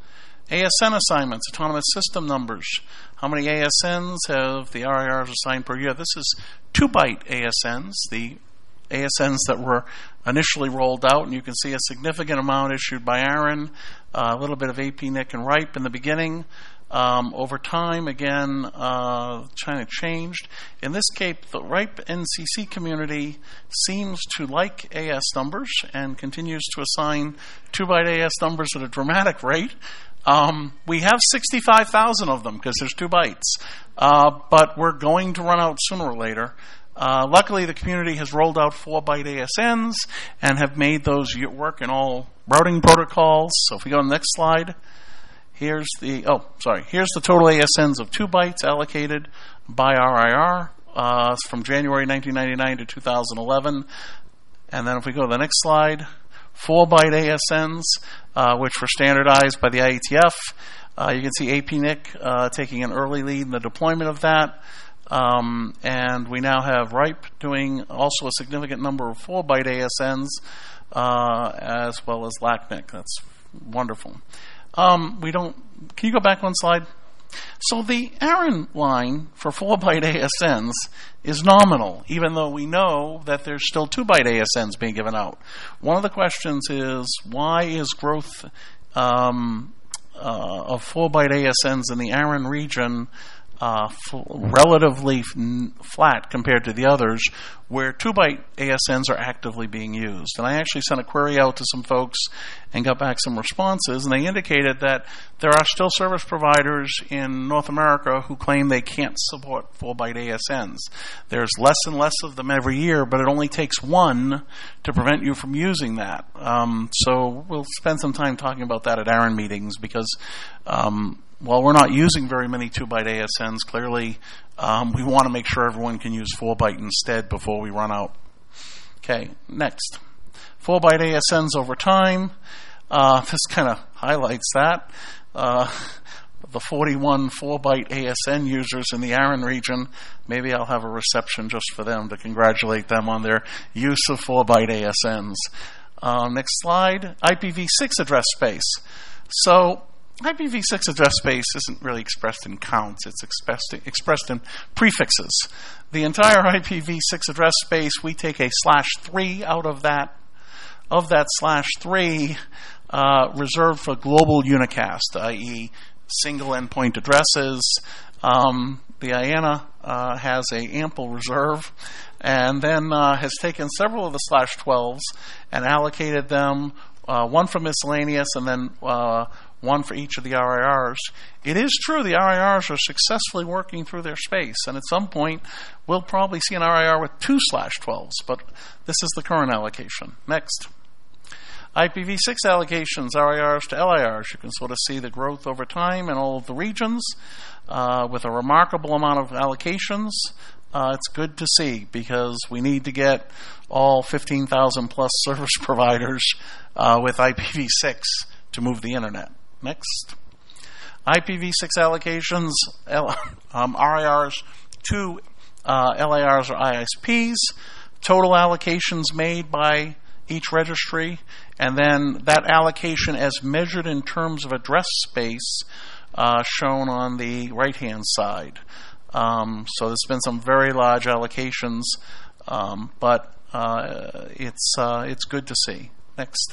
A S N assignments, autonomous system numbers. How many A S Ns have the R I Rs assigned per year? This is two byte A S Ns, the A S Ns that were initially rolled out, and you can see a significant amount issued by ARIN, uh, a little bit of A P N I C and RIPE in the beginning. Um, over time, again, uh, China changed. In this case, the RIPE N C C community seems to like A S numbers and continues to assign two byte A S numbers at a dramatic rate. Um, we have sixty-five thousand of them because there's two bytes, uh, but we're going to run out sooner or later. Uh, luckily, the community has rolled out four byte A S Ns and have made those work in all routing protocols. So if we go to the next slide, here's the oh sorry here's the total A S Ns of two bytes allocated by R I R uh, from January nineteen ninety-nine to two thousand eleven. And then if we go to the next slide, four byte A S Ns, uh, which were standardized by the I A T F. Uh, you can see A P N I C uh, taking an early lead in the deployment of that. Um, and we now have RIPE doing also a significant number of four byte A S Ns, uh, as well as LACNIC. That's wonderful. Um, we don't. Can you go back one slide? So the ARIN line for four byte A S Ns is nominal, even though we know that there's still two byte A S Ns being given out. One of the questions is, why is growth um, uh, of four byte A S Ns in the ARIN region uh, f- relatively f- flat compared to the others, where two byte A S Ns are actively being used? And I actually sent a query out to some folks and got back some responses, and they indicated that there are still service providers in North America who claim they can't support four byte A S Ns. There's less and less of them every year, but it only takes one to prevent you from using that. Um, so we'll spend some time talking about that at ARIN meetings, because um, while we're not using very many two byte A S Ns, clearly um, we want to make sure everyone can use four byte instead before we run out. Okay, next. four byte A S Ns over time. Uh, this kind of highlights that. Uh, the forty-one four byte A S N users in the ARIN region, maybe I'll have a reception just for them to congratulate them on their use of four byte A S Ns. Uh, next slide, I P v six address space. So I P v six address space isn't really expressed in counts. It's expressed, expressed in prefixes. The entire I P v six address space, we take a slash three out of that, of that slash three uh, reserved for global unicast, that is single endpoint addresses. Um, the I A N A uh, has a ample reserve, and then uh, has taken several of the slash twelves and allocated them, uh, one for miscellaneous and then uh, one for each of the R I Rs. It is true the R I Rs are successfully working through their space, and at some point we'll probably see an R I R with two slash twelves, but this is the current allocation. Next. I P v six allocations, R I Rs to L I Rs. You can sort of see the growth over time in all of the regions uh, with a remarkable amount of allocations. Uh, it's good to see because we need to get all fifteen thousand plus service providers uh, with I P v six to move the internet. Next. I P v six allocations, L, um, R I Rs to uh, L I Rs or I S Ps, total allocations made by each registry, and then that allocation as measured in terms of address space uh, shown on the right-hand side. Um, so there's been some very large allocations, um, but uh, it's uh, it's good to see. Next.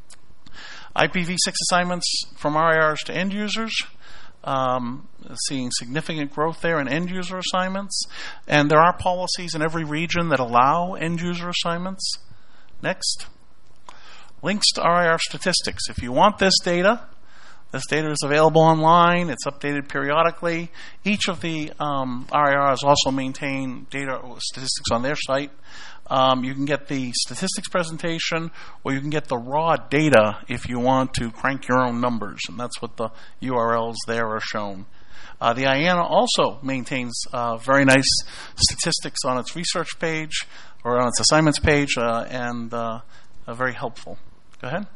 I P v six assignments from R I Rs to end users. Um, seeing significant growth there in end user assignments. And there are policies in every region that allow end user assignments. Next. Links to R I R statistics. If you want this data, this data is available online. It's updated periodically. Each of the um, R I Rs also maintain data statistics on their site. Um, you can get the statistics presentation, or you can get the raw data if you want to crank your own numbers, and that's what the U R Ls there are shown. Uh, the I A N A also maintains uh, very nice statistics on its research page, or on its assignments page, uh, and uh, uh, very helpful. Go ahead.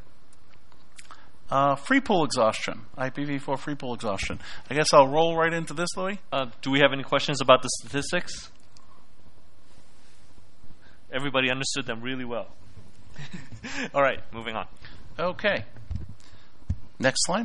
Uh, free pool exhaustion, I P v four free pool exhaustion. I guess I'll roll right into this, Louis. Uh, do we have any questions about the statistics? Everybody understood them really well. All right, moving on. Okay. Next slide.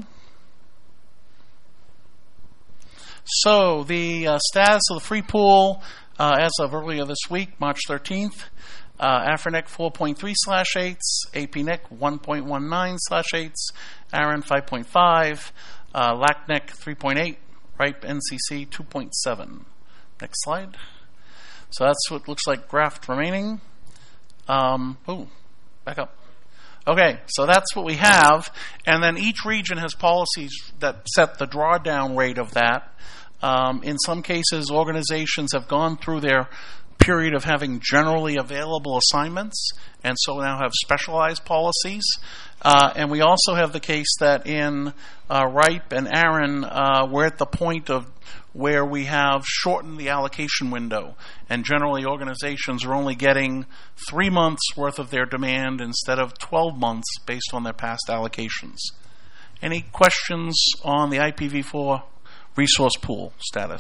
So the uh, status of the free pool uh, as of earlier this week, March thirteenth. Uh, AFRINEC four point three slash eights, A P N E C one point one nine slash eights, ARIN five point five, uh, LACNIC three point eight, RIPE N C C two point seven. Next slide. So that's what looks like graphed remaining. Um, ooh, back up. Okay, so that's what we have, and then each region has policies that set the drawdown rate of that. Um, in some cases, organizations have gone through their period of having generally available assignments, and so now have specialized policies. Uh, and we also have the case that in uh, RIPE and ARIN, uh, we're at the point of where we have shortened the allocation window, and generally organizations are only getting three months worth of their demand instead of twelve months based on their past allocations. Any questions on the I P v four resource pool status?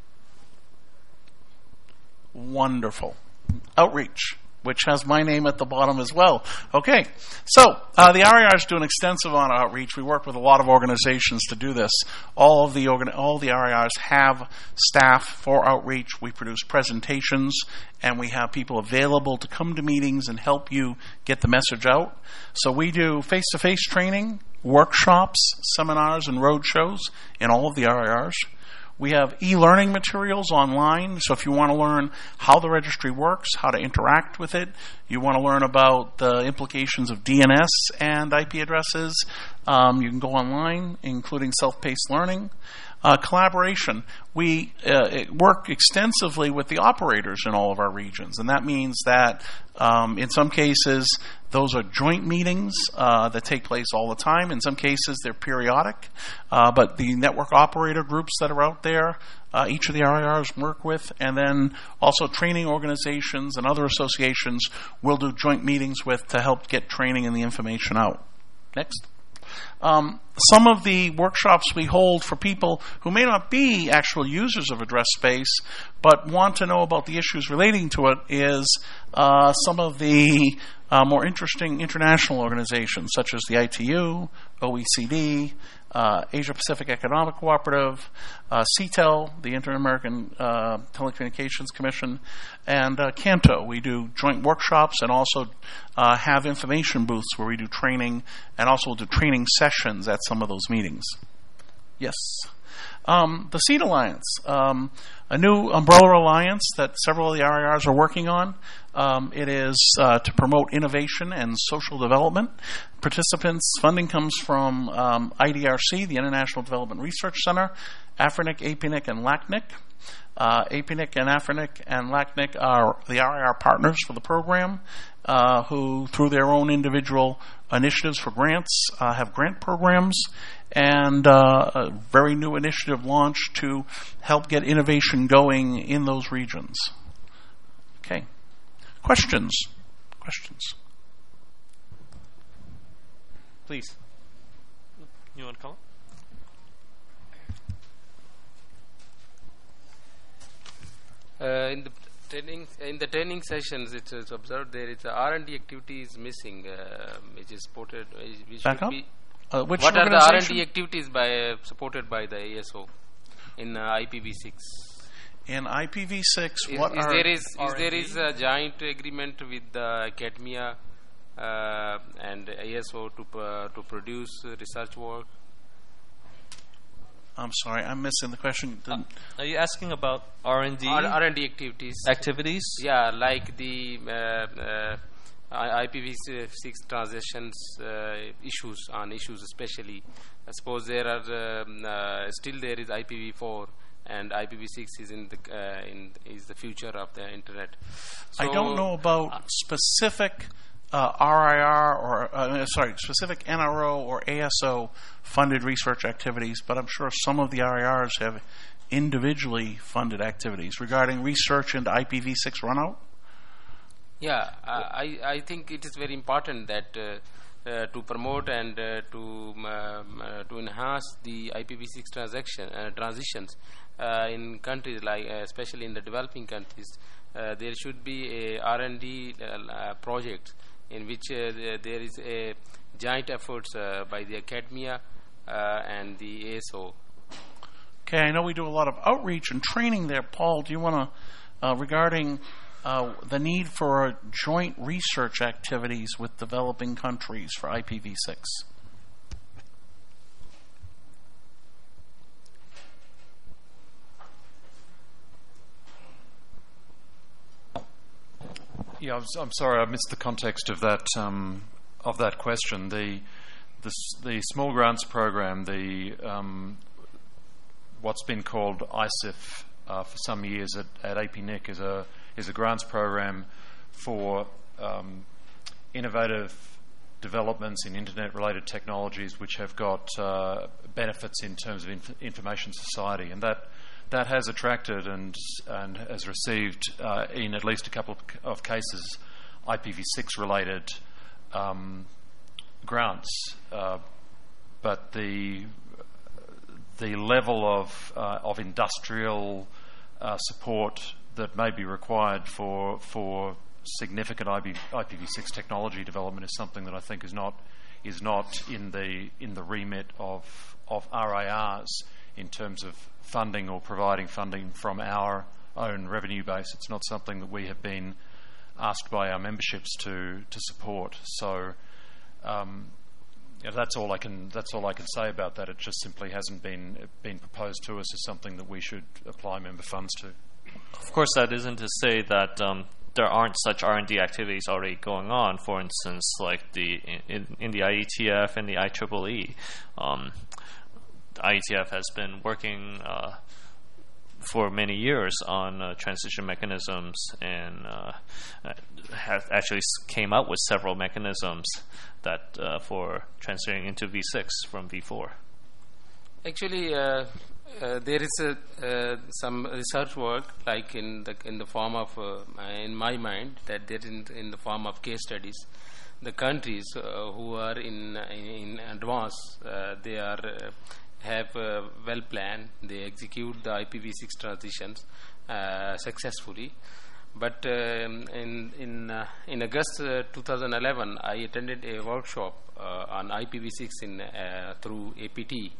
Wonderful. Outreach, which has my name at the bottom as well. Okay, so uh, the R I Rs do an extensive amount of outreach. We work with a lot of organizations to do this. All of the organ- all the R I Rs have staff for outreach. We produce presentations, and we have people available to come to meetings and help you get the message out. So we do face-to-face training, workshops, seminars, and road shows in all of the R I Rs. We have e-learning materials online, so if you want to learn how the registry works, how to interact with it, you want to learn about the implications of D N S and I P addresses, um, you can go online, including self-paced learning. Uh, collaboration. We uh, work extensively with the operators in all of our regions, and that means that um, in some cases those are joint meetings uh, that take place all the time. In some cases they're periodic, uh, but the network operator groups that are out there, uh, each of the R I Rs work with, and then also training organizations and other associations will do joint meetings with to help get training and the information out. Next. Um, some of the workshops we hold for people who may not be actual users of address space but want to know about the issues relating to it is uh, some of the uh, more interesting international organizations such as the I T U, O E C D, uh, Asia Pacific Economic Cooperative, uh, C T E L, the Inter-American uh, Telecommunications Commission, and uh, Canto. We do joint workshops and also uh, have information booths where we do training and also do training sessions at some of those meetings. Yes. Um, the SEED Alliance, um, a new umbrella alliance that several of the R I Rs are working on. Um, it is uh, to promote innovation and social development. Participants, funding comes from um, I D R C, the International Development Research Center, AFRINIC, APNIC, and LACNIC. Uh, APNIC and AFRINIC and LACNIC are the R I R partners for the program, uh, who, through their own individual initiatives for grants, uh, have grant programs, and uh, a very new initiative launched to help get innovation going in those regions. Okay. Questions? Questions? Please. You want to call? Uh, in the training, in the training sessions, it is observed there is a R and D activity is missing, uh, which is supported. Which Back should up. Be Uh, which what are the R and D organization? activities by uh, supported by the A S O in uh, I P v six? In I P v six, Is, what is are there is, is R and D? there is a joint agreement with the academia uh, and A S O to uh, to produce uh, research work? I'm sorry, I'm missing the question. The- Uh, are you asking about R and D R and D activities? activities? Yeah, like the uh, uh, I P v six transitions uh, issues on issues especially. I suppose there are um, uh, still there is I P v four, and I P v six is in the uh, in is the future of the internet. I So- don't know about specific uh, R I R or uh, sorry, specific N R O or A S O funded research activities, but I'm sure some of the R I Rs have individually funded activities regarding research into I P v six runout. Yeah, uh, I I think it is very important that uh, uh, to promote and uh, to um, uh, to enhance the I P v six transaction uh, transitions uh, in countries like uh, especially in the developing countries. Uh, there should be a R and D uh, uh, project in which uh, there is a joint efforts uh, by the academia uh, and the A S O. Okay, I know we do a lot of outreach and training there. Paul, do you want to, uh, regarding uh, the need for joint research activities with developing countries for I P v six? Yeah, I'm, I'm sorry, I missed the context of that um, of that question. The the, s- the small grants program, the um, what's been called I C I F uh, for some years at, at A P N I C is a is a grants program for um, innovative developments in internet-related technologies which have got uh, benefits in terms of inf- information society, and that that has attracted and and has received uh, in at least a couple of, of cases I P v six related um, grants, uh, but the the level of uh, of industrial uh, support that may be required for for significant I P v six technology development is something that I think is not is not in the in the remit of of R I Rs in terms of funding or providing funding from our own revenue base. It's not something that we have been asked by our memberships to to support. So um, yeah, that's all I can that's all I can say about that. It just simply hasn't been been proposed to us as something that we should apply member funds to. Of course, that isn't to say that um, there aren't such R and D activities already going on. For instance, like the in, in the I E T F and the I triple E. Um, the I E T F has been working uh, for many years on uh, transition mechanisms and uh, has actually came out with several mechanisms that uh, for transitioning into v six from v four. Actually, uh, uh, there is a, uh, some research work, like in the in the form of, uh, in my mind, that there in in the form of case studies, the countries uh, who are in in, in advance, uh, they are uh, have uh, well planned. They execute the I P v six transitions uh, successfully. But um, in in uh, in August uh, two thousand eleven, I attended a workshop uh, on I P v six in uh, through A P T.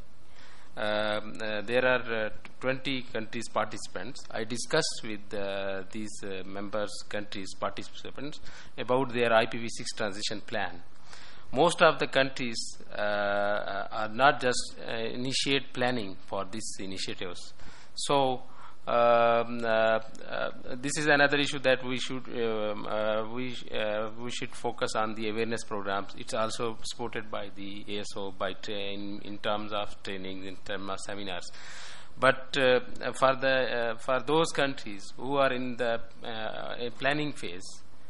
Um, uh, there are uh, twenty countries participants. I discussed with uh, these uh, members countries participants about their I P v six transition plan. Most of the countries uh, are not just uh, initiate planning for these initiatives. So um, uh, uh, this is another issue that we should um, uh, we uh, we should focus on the awareness programs. It's also supported by the A S O by in, in terms of training, in terms of seminars. But uh, for the uh, for those countries who are in the uh, planning phase,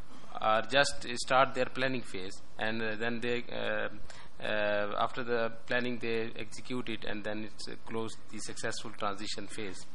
or just start their planning phase, and uh, then they uh, uh, after the planning they execute it, and then it's uh, close the successful transition phase.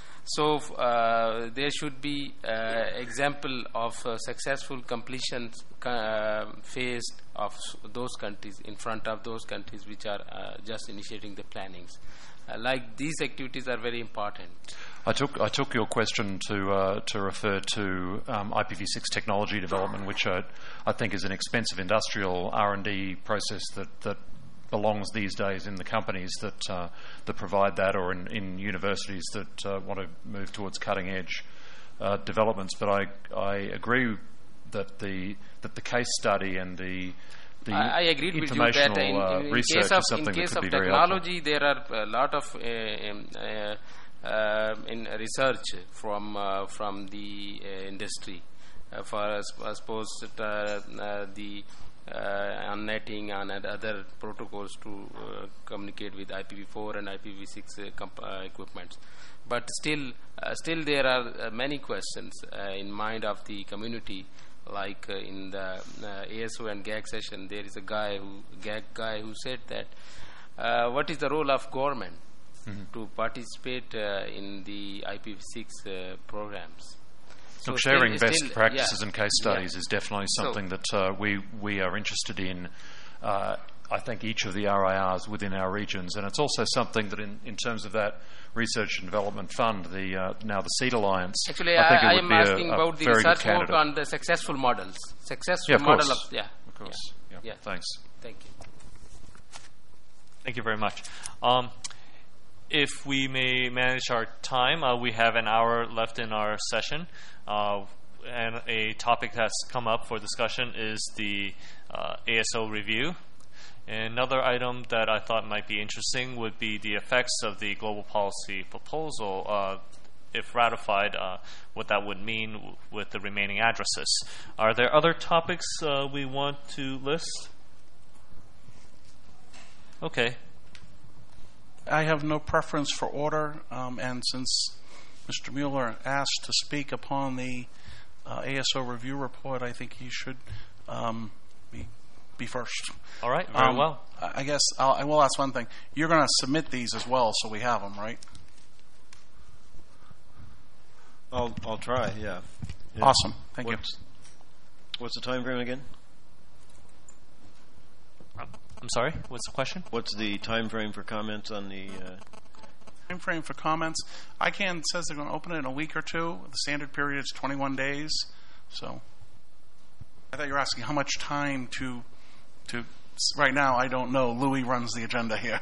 So uh, there should be uh, example of uh, successful completion uh, phase of those countries in front of those countries which are uh, just initiating the plannings. Uh, like these activities are very important. I took I took your question to uh, to refer to um, I P v six technology development, which I, I think is an expensive industrial R and D process that, that belongs these days in the companies that uh, that provide that, or in, in universities that uh, want to move towards cutting edge uh, developments. But I I agree that the that the case study and the The I, I agreed with you that in, in, in case of, in case of technology, there are a lot of uh, um, uh, uh, in research from uh, from the uh, industry. Uh, for I suppose uh, uh, the uh, on netting and other protocols to uh, communicate with I P v four and I P v six uh, comp- uh, equipments. But still, uh, still there are uh, many questions uh, in mind of the community. Like uh, in the uh, A S O and G A G session, there is a guy who G A G guy who said that uh, what is the role of government mm-hmm. to participate uh, in the I P v six uh, programs? So sharing still, best still, practices yeah, and case studies yeah. is definitely something so, that uh, we we are interested in. Uh, I think each of the R I Rs within our regions, and it's also something that in, in terms of that research and development fund, the uh, now the SEED Alliance. Actually, I, think I, it I am asking a, a about the research work on the successful models. Successful yeah, of model course. of yeah, of course. Yeah. Yeah. yeah. Thanks. Thank you. Thank you very much. Um, if we may manage our time, uh, we have an hour left in our session, uh, and a topic that's come up for discussion is the uh, A S O review. Another item that I thought might be interesting would be the effects of the global policy proposal, uh, if ratified, uh, what that would mean w- with the remaining addresses. Are there other topics uh, we want to list? Okay. I have no preference for order, um, and since Mister Mueller asked to speak upon the uh, A S O review report, I think he should um, be be first. All right, very um, well. I guess I'll, I will ask one thing. You're going to submit these as well, so we have them, right? I'll I'll try. Yeah. yeah. Awesome. Thank what's, you. What's the time frame again? I'm sorry. What's the question? What's the time frame for comments on the? Uh, time frame for comments. I C A N says they're going to open it in a week or two. The standard period is twenty-one days. So I thought you were asking how much time to to. Right now, I don't know. Louis runs the agenda here.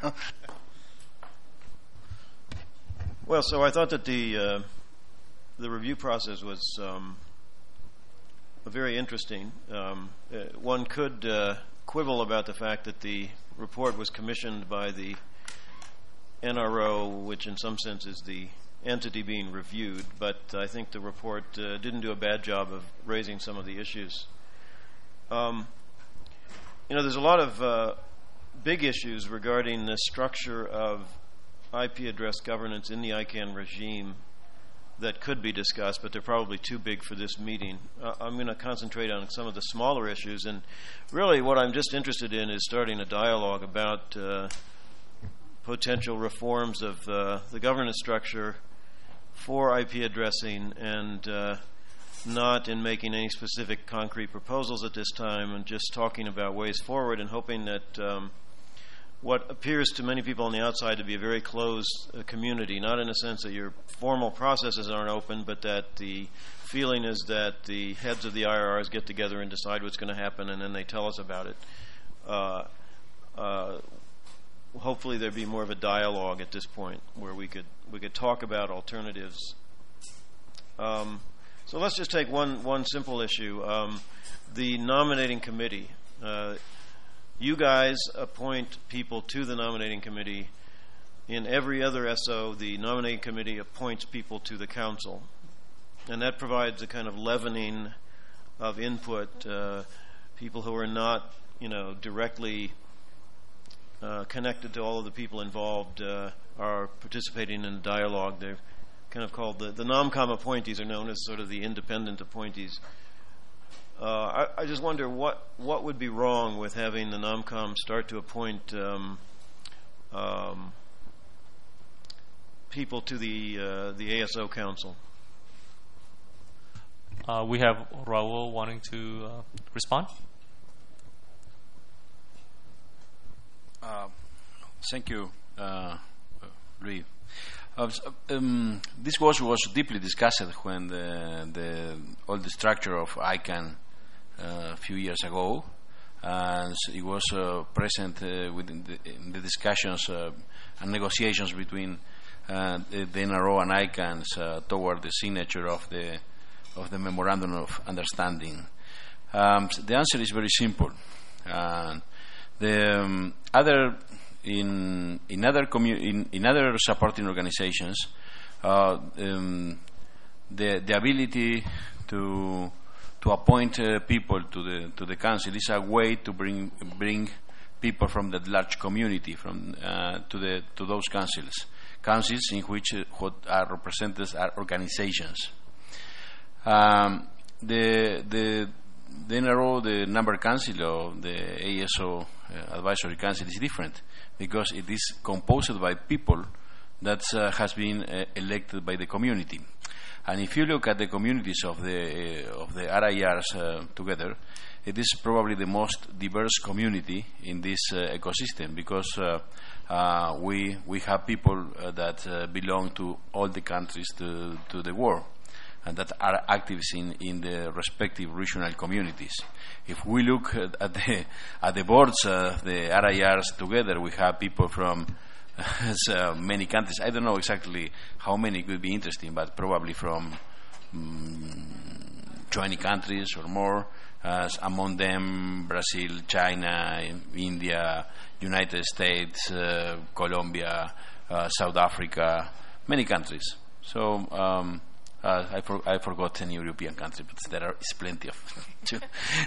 well, so I thought that the uh, the review process was um, very interesting. Um, uh, one could uh, quibble about the fact that the report was commissioned by the N R O, which in some sense is the entity being reviewed, but I think the report uh, didn't do a bad job of raising some of the issues. Um, you know, there's a lot of uh, big issues regarding the structure of I P address governance in the I C A N regime that could be discussed, but they're probably too big for this meeting. Uh, I'm going to concentrate on some of the smaller issues, and really what I'm just interested in is starting a dialogue about uh, potential reforms of uh, the governance structure for I P addressing, and uh, not in making any specific concrete proposals at this time, and just talking about ways forward and hoping that um, what appears to many people on the outside to be a very closed uh, community, not in a sense that your formal processes aren't open, but that the feeling is that the heads of the I R Rs get together and decide what's going to happen, and then they tell us about it. Uh, uh, hopefully there'd be more of a dialogue at this point where we could we could talk about alternatives. Um, so let's just take one one simple issue: um, the nominating committee. Uh, you guys appoint people to the nominating committee. In every other S O, the nominating committee appoints people to the council, and that provides a kind of leavening of input. Uh, people who are not, you know, directly uh, connected to all of the people involved uh, are participating in the dialogue. They're kind of called the, the NOMCOM appointees are known as sort of the independent appointees. Uh, I, I just wonder what what would be wrong with having the NOMCOM start to appoint um, um, people to the uh, the A S O Council. Uh, we have Raul wanting to uh, respond. Uh, thank you, uh, Louis. Uh, um, this was was deeply discussed when the, the all the structure of I CANN uh, a few years ago, and it was uh, present uh, within the, in the discussions uh, and negotiations between uh, the, the N R O and I CANN uh, toward the signature of the of the memorandum of understanding. Um, the answer is very simple. Uh, the um, other in in other commu- in, in other supporting organizations, uh, um, the the ability to to appoint uh, people to the to the council is a way to bring bring people from the large community from uh, to the to those councils councils in which uh, what are represented are organizations. Um, the the the N R O, the Number Council of the A S O uh, Advisory Council is different because it is composed by people that uh, has been uh, elected by the community. And if you look at the communities of the uh, of the R I Rs uh, together, it is probably the most diverse community in this uh, ecosystem because uh, uh, we we have people uh, that uh, belong to all the countries to, to the world, and that are active in, in the respective regional communities. If we look at, at the at the boards of the R I Rs together, we have people from uh, many countries. I don't know exactly how many could be interesting, but probably from um, twenty countries or more. Uh, among them, Brazil, China, India, United States, uh, Colombia, uh, South Africa, many countries. So. Um, Uh, I, for, I forgot any European country, but there are, is plenty of them.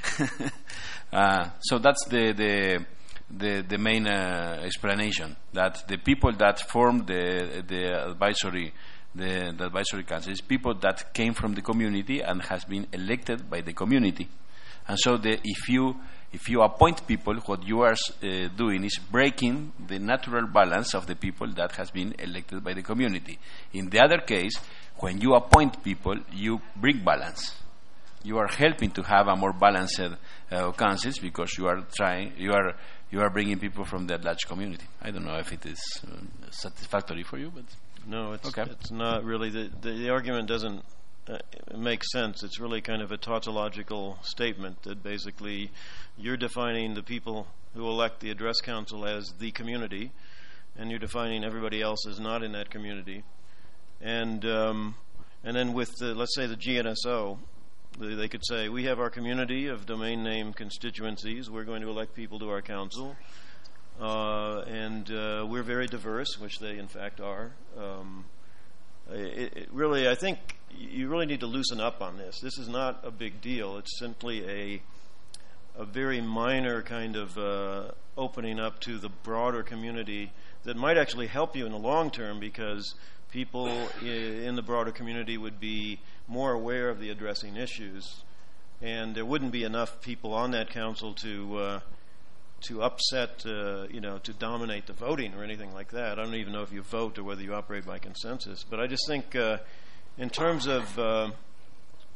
uh, so that's the the the, the main uh, explanation, that the people that form the the advisory the, the advisory council is people that came from the community and has been elected by the community. And so the, if you if you appoint people, what you are uh, doing is breaking the natural balance of the people that has been elected by the community. In the other case, when you appoint people, you bring balance. You are helping to have a more balanced uh, councils because you are trying, you are you are bringing people from that large community. I don't know if it is uh, satisfactory for you, but no, it's okay. It's not really. The, the, the argument doesn't uh, make sense. It's really kind of a tautological statement that basically you're defining the people who elect the address council as the community, and you're defining everybody else as not in that community. And um, and then with the, let's say the G N S O, they, they could say, we have our community of domain name constituencies. We're going to elect people to our council, uh, and uh, we're very diverse, which they in fact are. Um, it, it really, I think you really need to loosen up on this. This is not a big deal. It's simply a a very minor kind of uh, opening up to the broader community that might actually help you in the long term, because people in the broader community would be more aware of the addressing issues, and there wouldn't be enough people on that council to uh, to upset, uh, you know, to dominate the voting or anything like that. I don't even know if you vote or whether you operate by consensus. But I just think, uh, in terms of uh,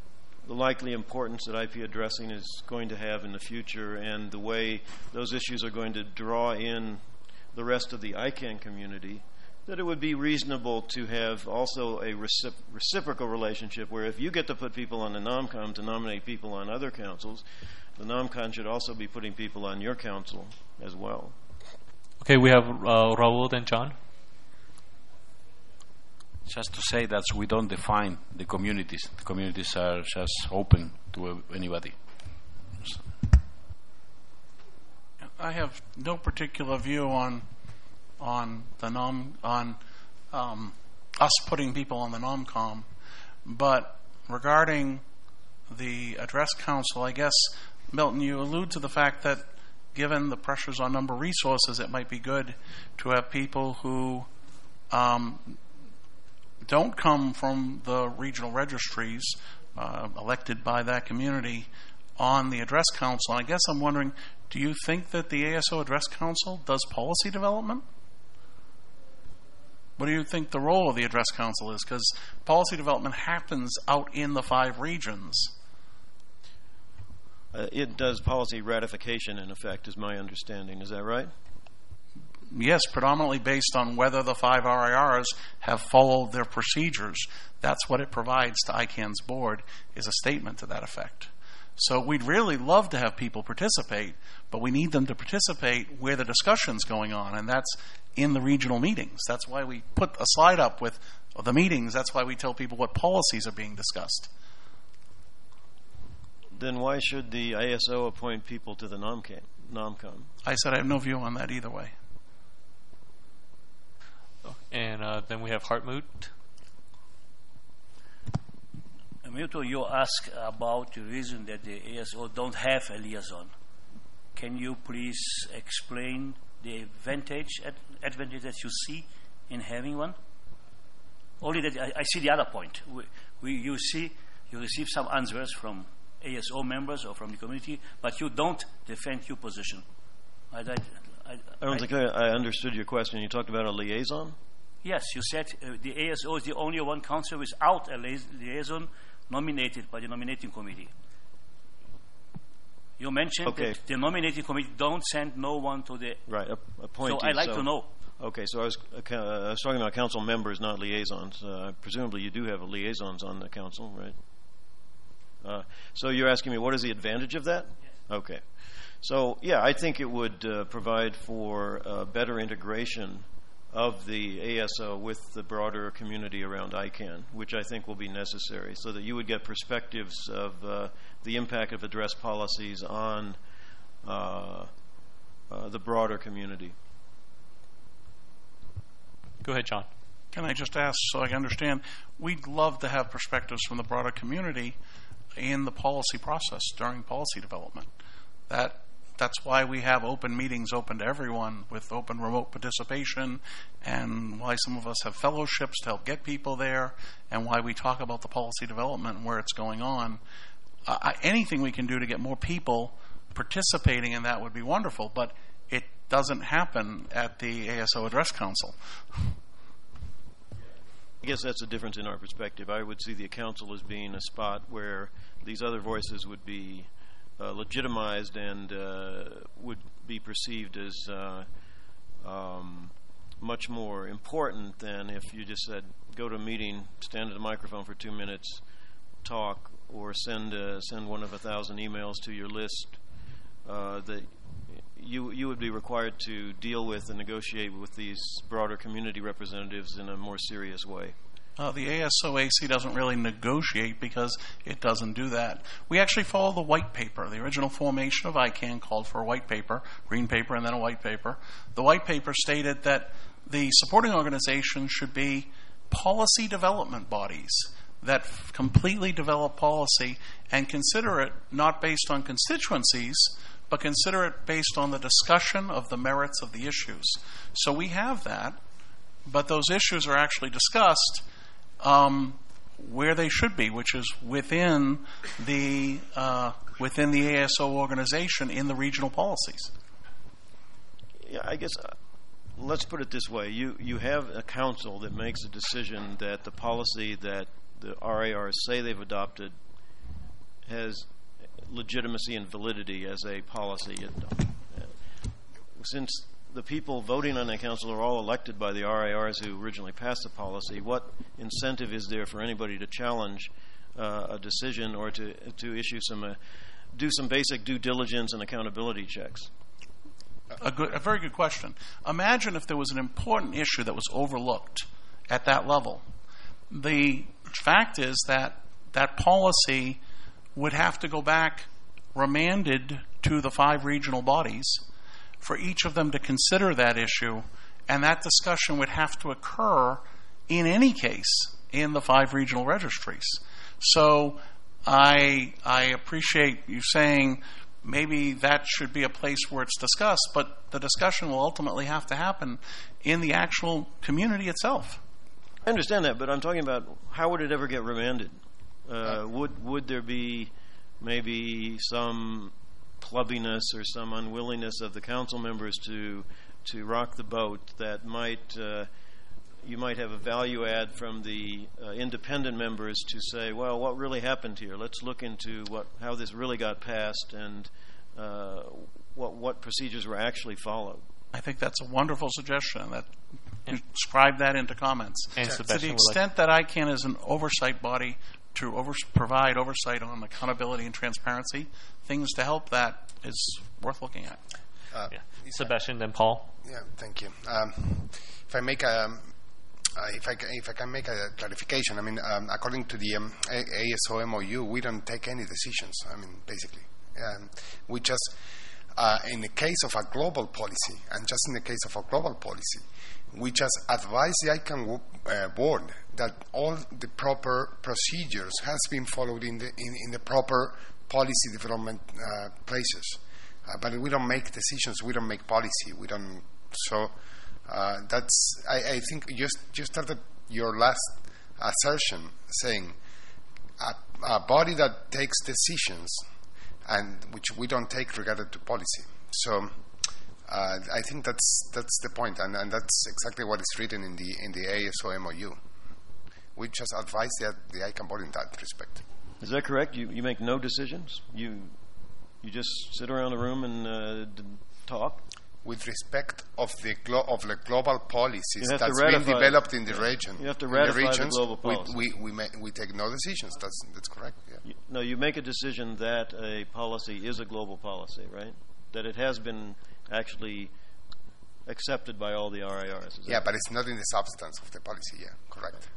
the likely importance that I P addressing is going to have in the future and the way those issues are going to draw in the rest of the I CANN community, that it would be reasonable to have also a recip- reciprocal relationship where if you get to put people on the NOMCOM to nominate people on other councils, the NOMCON should also be putting people on your council as well. Okay, we have uh, Raul and John. Just to say that we don't define the communities. The communities are just open to anybody. I have no particular view on on the nom on um, us putting people on the NOMCOM, but regarding the Address Council, I guess, Milton, you allude to the fact that given the pressures on number of resources, it might be good to have people who um, don't come from the regional registries uh, elected by that community on the Address Council. And I guess I'm wondering, do you think that the A S O Address Council does policy development? What do you think the role of the Address Council is? Because policy development happens out in the five regions. Uh, it does policy ratification, in effect, is my understanding. Is that right? Yes, predominantly based on whether the five R I Rs have followed their procedures. That's what it provides to I CANN's board, is a statement to that effect. So we'd really love to have people participate, but we need them to participate where the discussion's going on, and that's in the regional meetings. That's why we put a slide up with the meetings. That's why we tell people what policies are being discussed. Then why should the A S O appoint people to the NOMCOM? NOMCOM? I said I have no view on that either way. And uh, then we have Hartmut. Milton, you asked about the reason that the A S O don't have a liaison. Can you please explain the advantage, advantage that you see in having one? Only that I, I see the other point. We, we, you see, you receive some answers from A S O members or from the community, but you don't defend your position. I, I, I, I don't I, think I, I understood your question. You talked about a liaison? Yes, you said uh, the A S O is the only one council without a liaison nominated by the nominating committee. You mentioned okay. that the nominating committee don't send no one to the... Right, appointee. So I'd like so, to know. Okay, so I was, uh, I was talking about council members, not liaisons. Uh, presumably you do have liaisons on the council, right? Uh, so you're asking me what is the advantage of that? Yes. Okay. So, yeah, I think it would uh, provide for uh, better integration of the A S O with the broader community around I CANN, which I think will be necessary, so that you would get perspectives of uh, the impact of address policies on uh, uh, the broader community. Go ahead, John. Can I just ask so I can understand? We'd love to have perspectives from the broader community in the policy process during policy development. That That's why we have open meetings open to everyone with open remote participation, and why some of us have fellowships to help get people there, and why we talk about the policy development and where it's going on. Uh, anything we can do to get more people participating in that would be wonderful, but it doesn't happen at the A S O Address Council. I guess that's a difference in our perspective. I would see the council as being a spot where these other voices would be Uh, legitimized and uh, would be perceived as uh, um, much more important than if you just said, go to a meeting, stand at a microphone for two minutes, talk, or send uh, send one of a thousand emails to your list. Uh, that you you would be required to deal with and negotiate with these broader community representatives in a more serious way. Uh, the A S O A C doesn't really negotiate because it doesn't do that. We actually follow the white paper. The original formation of I CANN called for a white paper, green paper, and then a white paper. The white paper stated that the supporting organizations should be policy development bodies that f- completely develop policy and consider it not based on constituencies, but consider it based on the discussion of the merits of the issues. So we have that, but those issues are actually discussed Um, where they should be, which is within the uh, within the A S O organization in the regional policies. Yeah, I guess uh, let's put it this way: you you have a council that makes a decision that the policy that the R A Rs say they've adopted has legitimacy and validity as a policy. It, uh, since the people voting on that council are all elected by the R I Rs who originally passed the policy, what incentive is there for anybody to challenge uh, a decision or to to issue some uh, do some basic due diligence and accountability checks? A, good, a very good question. Imagine if there was an important issue that was overlooked at that level. The fact is that that policy would have to go back remanded to the five regional bodies for each of them to consider that issue, and that discussion would have to occur in any case in the five regional registries. So I I appreciate you saying maybe that should be a place where it's discussed, but the discussion will ultimately have to happen in the actual community itself. I understand that, but I'm talking about how would it ever get remanded? Uh, would would there be maybe some clubbiness or some unwillingness of the council members to to rock the boat that might uh, you might have a value add from the uh, independent members to say, well, what really happened here? Let's look into what how this really got passed and uh, what what procedures were actually followed. I think that's a wonderful suggestion. That you describe that into comments. And to the extent that I can, as an oversight body, to over, provide oversight on accountability and transparency, things to help that is worth looking at. Uh, yeah. Sebastian, then Paul. Yeah, thank you. Um, if I make a, um, uh, if I ca- if I can make a clarification, I mean, um, according to the um, A S O M O U, we don't take any decisions. I mean, basically, um, we just, uh, in the case of a global policy, and just in the case of a global policy, we just advise the ICANN uh, board that all the proper procedures has been followed in the in, in the proper policy development uh, places. Uh, but we don't make decisions. We don't make policy. We don't. So uh, that's. I, I think you just you started your last assertion saying a, a body that takes decisions and which we don't take regarding to policy. So. Uh, I think that's that's the point, and, and that's exactly what is written in the in the A S O M O U. We just advise the the ICANN board in that respect. Is that correct? You you make no decisions. You you just sit around a room and uh, d- talk. With respect of the glo- of the global policies that's been developed in the region, you have to ratify in the regions, the global policy. We we we, may, we take no decisions. That's that's correct. Yeah. You, no, you make a decision that a policy is a global policy, right? That it has been actually accepted by all the R I Rs. Yeah, but it's not in the substance of the policy. Yeah, correct.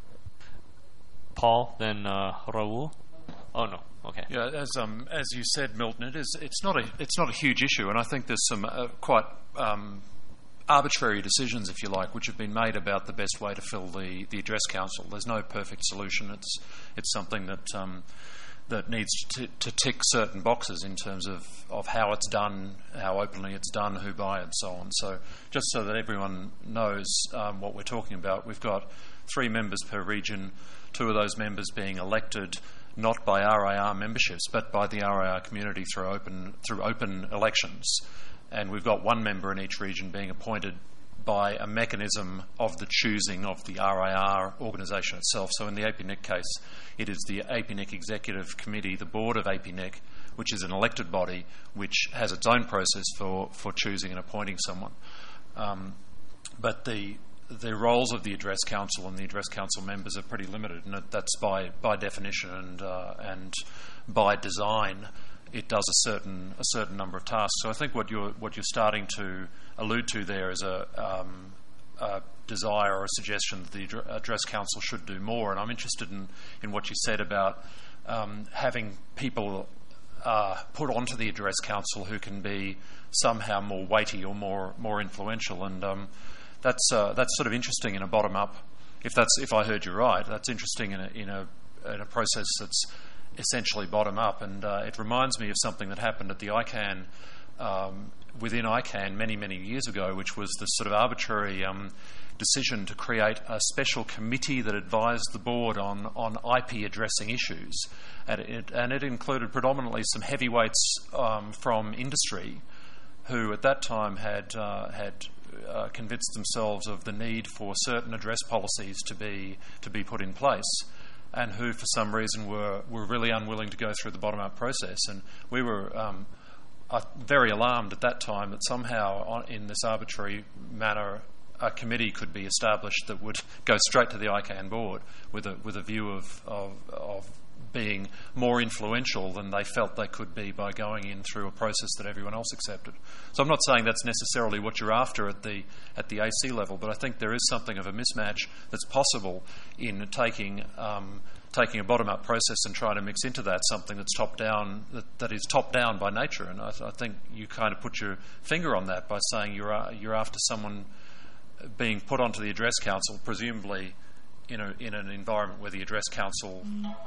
Paul, then uh, Raul. Oh no, okay. Yeah, as um as you said, Milton, it is it's not a it's not a huge issue, and I think there's some uh, quite um, arbitrary decisions, if you like, which have been made about the best way to fill the, the address council. There's no perfect solution. It's it's something that. Um, that needs to, to tick certain boxes in terms of, of how it's done, how openly it's done, who by, and so on. So just so that everyone knows um, what we're talking about, we've got three members per region, two of those members being elected not by R I R memberships, but by the R I R community through open through open elections. And we've got one member in each region being appointed by a mechanism of the choosing of the R I R organisation itself. So in the A P N I C case, it is the A P N I C Executive Committee, the board of A P N I C, which is an elected body, which has its own process for, for choosing and appointing someone. Um, but the the roles of the Address Council and the Address Council members are pretty limited, and that's by by definition and uh, and by design. It does a certain a certain number of tasks. So I think what you're what you're starting to allude to there is a, um, a desire or a suggestion that the Address Council should do more. And I'm interested in, in what you said about um, having people uh, put onto the Address Council who can be somehow more weighty or more more influential. And um, that's uh, that's sort of interesting in a bottom up. If that's if I heard you right, that's interesting in a in a, in a process that's essentially bottom up, and uh, it reminds me of something that happened at the ICANN, um, within ICANN many, many years ago, which was this sort of arbitrary um, decision to create a special committee that advised the board on, on I P addressing issues. And it, and it included predominantly some heavyweights um, from industry who at that time had, uh, had uh, convinced themselves of the need for certain address policies to be, to be put in place. and who, for some reason, were, were really unwilling to go through the bottom-up process. And we were um, uh, very alarmed at that time that somehow, on, in this arbitrary manner, a committee could be established that would go straight to the I CANN board with a with a view of, of, of being more influential than they felt they could be by going in through a process that everyone else accepted. So I'm not saying that's necessarily what you're after at the at the A C level, but I think there is something of a mismatch that's possible in taking um, taking a bottom-up process and trying to mix into that something that's top-down, that, that is top-down by nature. And I, th- I think you kind of put your finger on that by saying you're uh, you're after someone being put onto the Address Council, presumably in a in an environment where the Address Council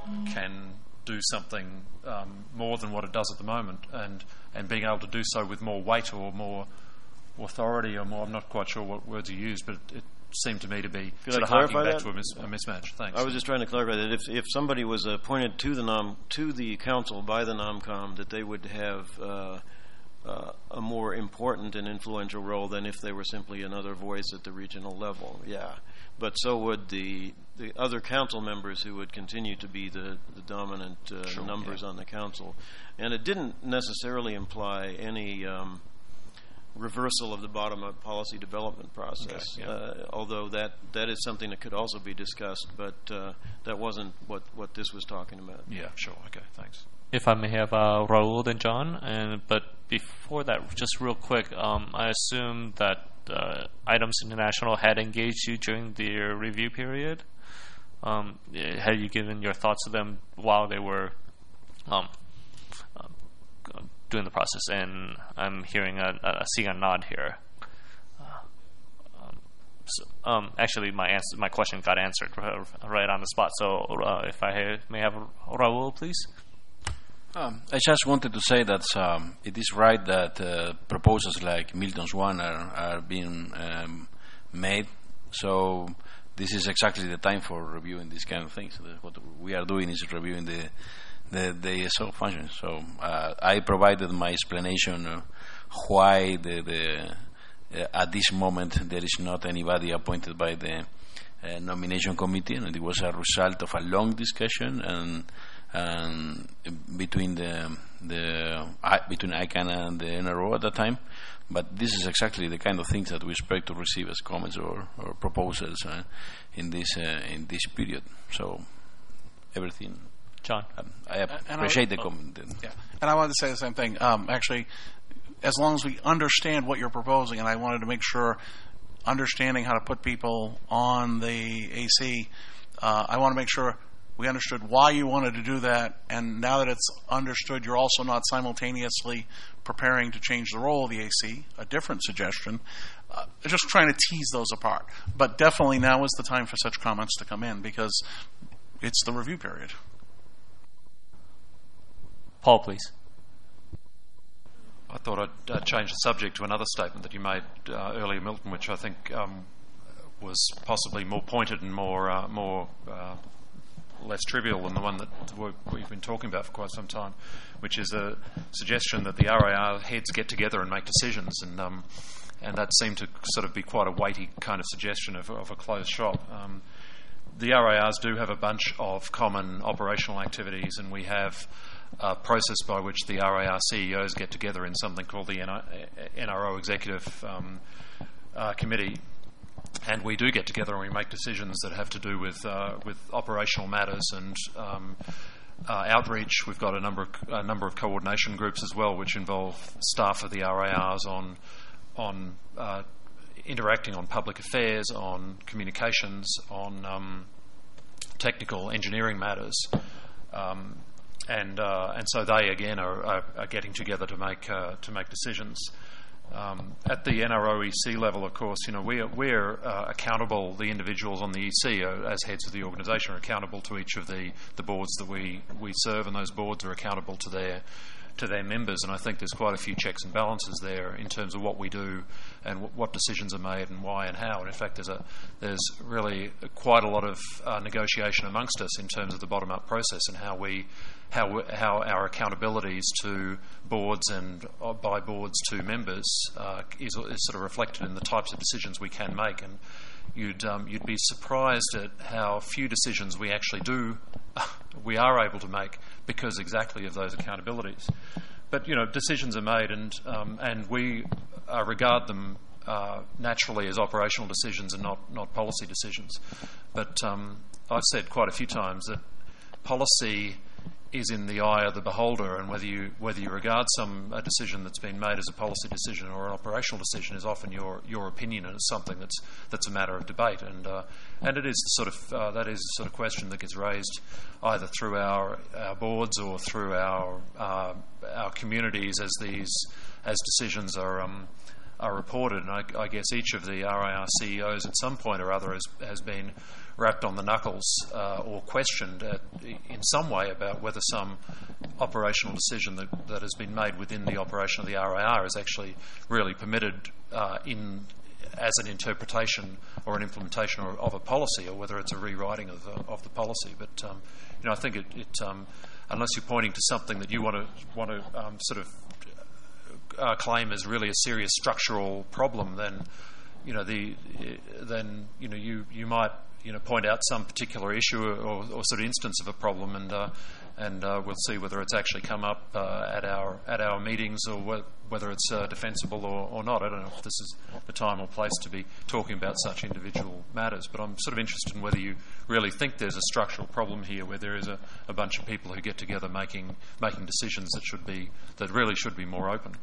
can do something um, more than what it does at the moment, and, and being able to do so with more weight or more authority or more, I'm not quite sure what words you use, but it, it seemed to me to be Could sort I of harking clarify back that? to a, mis- a mismatch. Thanks. I was just trying to clarify that if if somebody was appointed to the nom to the council by the NomCom, that they would have uh, uh, a more important and influential role than if they were simply another voice at the regional level. Yeah, but so would the the other council members who would continue to be the, the dominant uh, Sure, numbers yeah. on the council. And it didn't necessarily imply any um, reversal of the bottom-up policy development process, Okay, yeah. uh, although that, that is something that could also be discussed, but uh, that wasn't what, what this was talking about. Yeah, sure. Okay, thanks. If I may have uh, Raul and John, and but before that, just real quick, um, I assume that uh, Items International had engaged you during their review period. Um, had you given your thoughts to them while they were um, uh, doing the process? And I'm hearing a, a seeing a nod here. Uh, um, so, um, actually, my answer, my question got answered right on the spot. So, uh, if I ha- may have Raul, please. Um, I just wanted to say that um, it is right that uh, proposals like Milton's one are, are being um, made. So this is exactly the time for reviewing these kind of things. What we are doing is reviewing the the, the A S O function. So uh, I provided my explanation of why the, the uh, at this moment there is not anybody appointed by the uh, nomination committee, and it was a result of a long discussion and. And between the the uh, between I CANN and the N R O at that time, but this is exactly the kind of things that we expect to receive as comments or, or proposals uh, in this uh, in this period. So everything, John, um, I And I- appreciate the oh, comment. Yeah, and I wanted to say the same thing. Um, actually, as long as we understand what you're proposing, and I wanted to make sure understanding how to put people on the A C, uh, I want to make sure we understood why you wanted to do that, and now that it's understood, you're also not simultaneously preparing to change the role of the A C, a different suggestion. Uh, just trying to tease those apart. But definitely now is the time for such comments to come in, because it's the review period. Paul, please. I thought I'd uh, change the subject to another statement that you made uh, earlier, Milton, which I think um, was possibly more pointed and more uh, more uh, less trivial than the one that we've been talking about for quite some time, which is a suggestion that the R A R heads get together and make decisions, and um, and that seemed to sort of be quite a weighty kind of suggestion of, of a closed shop. Um, the R A Rs do have a bunch of common operational activities, and we have a process by which the R A R C E Os get together in something called the N R O Executive um, uh, Committee. And we do get together and we make decisions that have to do with uh, with operational matters and um, uh, outreach. We've got a number of, a number of coordination groups as well, which involve staff of the R A Rs on on uh, interacting on public affairs, on communications, on um, technical engineering matters, um, and uh, and so they again are, are, are getting together to make uh, to make decisions. Um, at the N R O E C level, of course, you know, we are, we're uh, accountable, the individuals on the E C are, as heads of the organisation are accountable to each of the, the boards that we, we serve, and those boards are accountable to their to their members, and I think there's quite a few checks and balances there in terms of what we do and w- what decisions are made and why and how. And in fact, there's a there's really quite a lot of uh, negotiation amongst us in terms of the bottom-up process and how we how we, how our accountabilities to boards and uh, by boards to members uh, is, is sort of reflected in the types of decisions we can make. And you'd um, you'd be surprised at how few decisions we actually do we are able to make because exactly of those accountabilities. But you know, decisions are made, and um, and we uh, regard them uh, naturally as operational decisions and not not policy decisions. But um, I've said quite a few times that policy is in the eye of the beholder, and whether you whether you regard some a decision that's been made as a policy decision or an operational decision is often your your opinion, and it's something that's that's a matter of debate. And uh, and it is the sort of uh, that is the sort of question that gets raised either through our, our boards or through our uh, our communities as these as decisions are um, are reported. And I, I guess each of the R I R C E Os at some point or other has has been rapped on the knuckles uh, or questioned at, in some way about whether some operational decision that, that has been made within the operation of the R I R is actually really permitted uh, in as an interpretation or an implementation of, of a policy, or whether it's a rewriting of the, of the policy. But um, you know, I think it, it um, unless you're pointing to something that you want to want to um, sort of uh, claim as really a serious structural problem, then you know the then you know you you might. You know, point out some particular issue or, or sort of instance of a problem, and uh, and uh, we'll see whether it's actually come up uh, at our at our meetings or wh- whether it's uh, defensible or, or not. I don't know if this is the time or place to be talking about such individual matters, but I'm sort of interested in whether you really think there's a structural problem here, where there is a, a bunch of people who get together making making decisions that should be that really should be more open.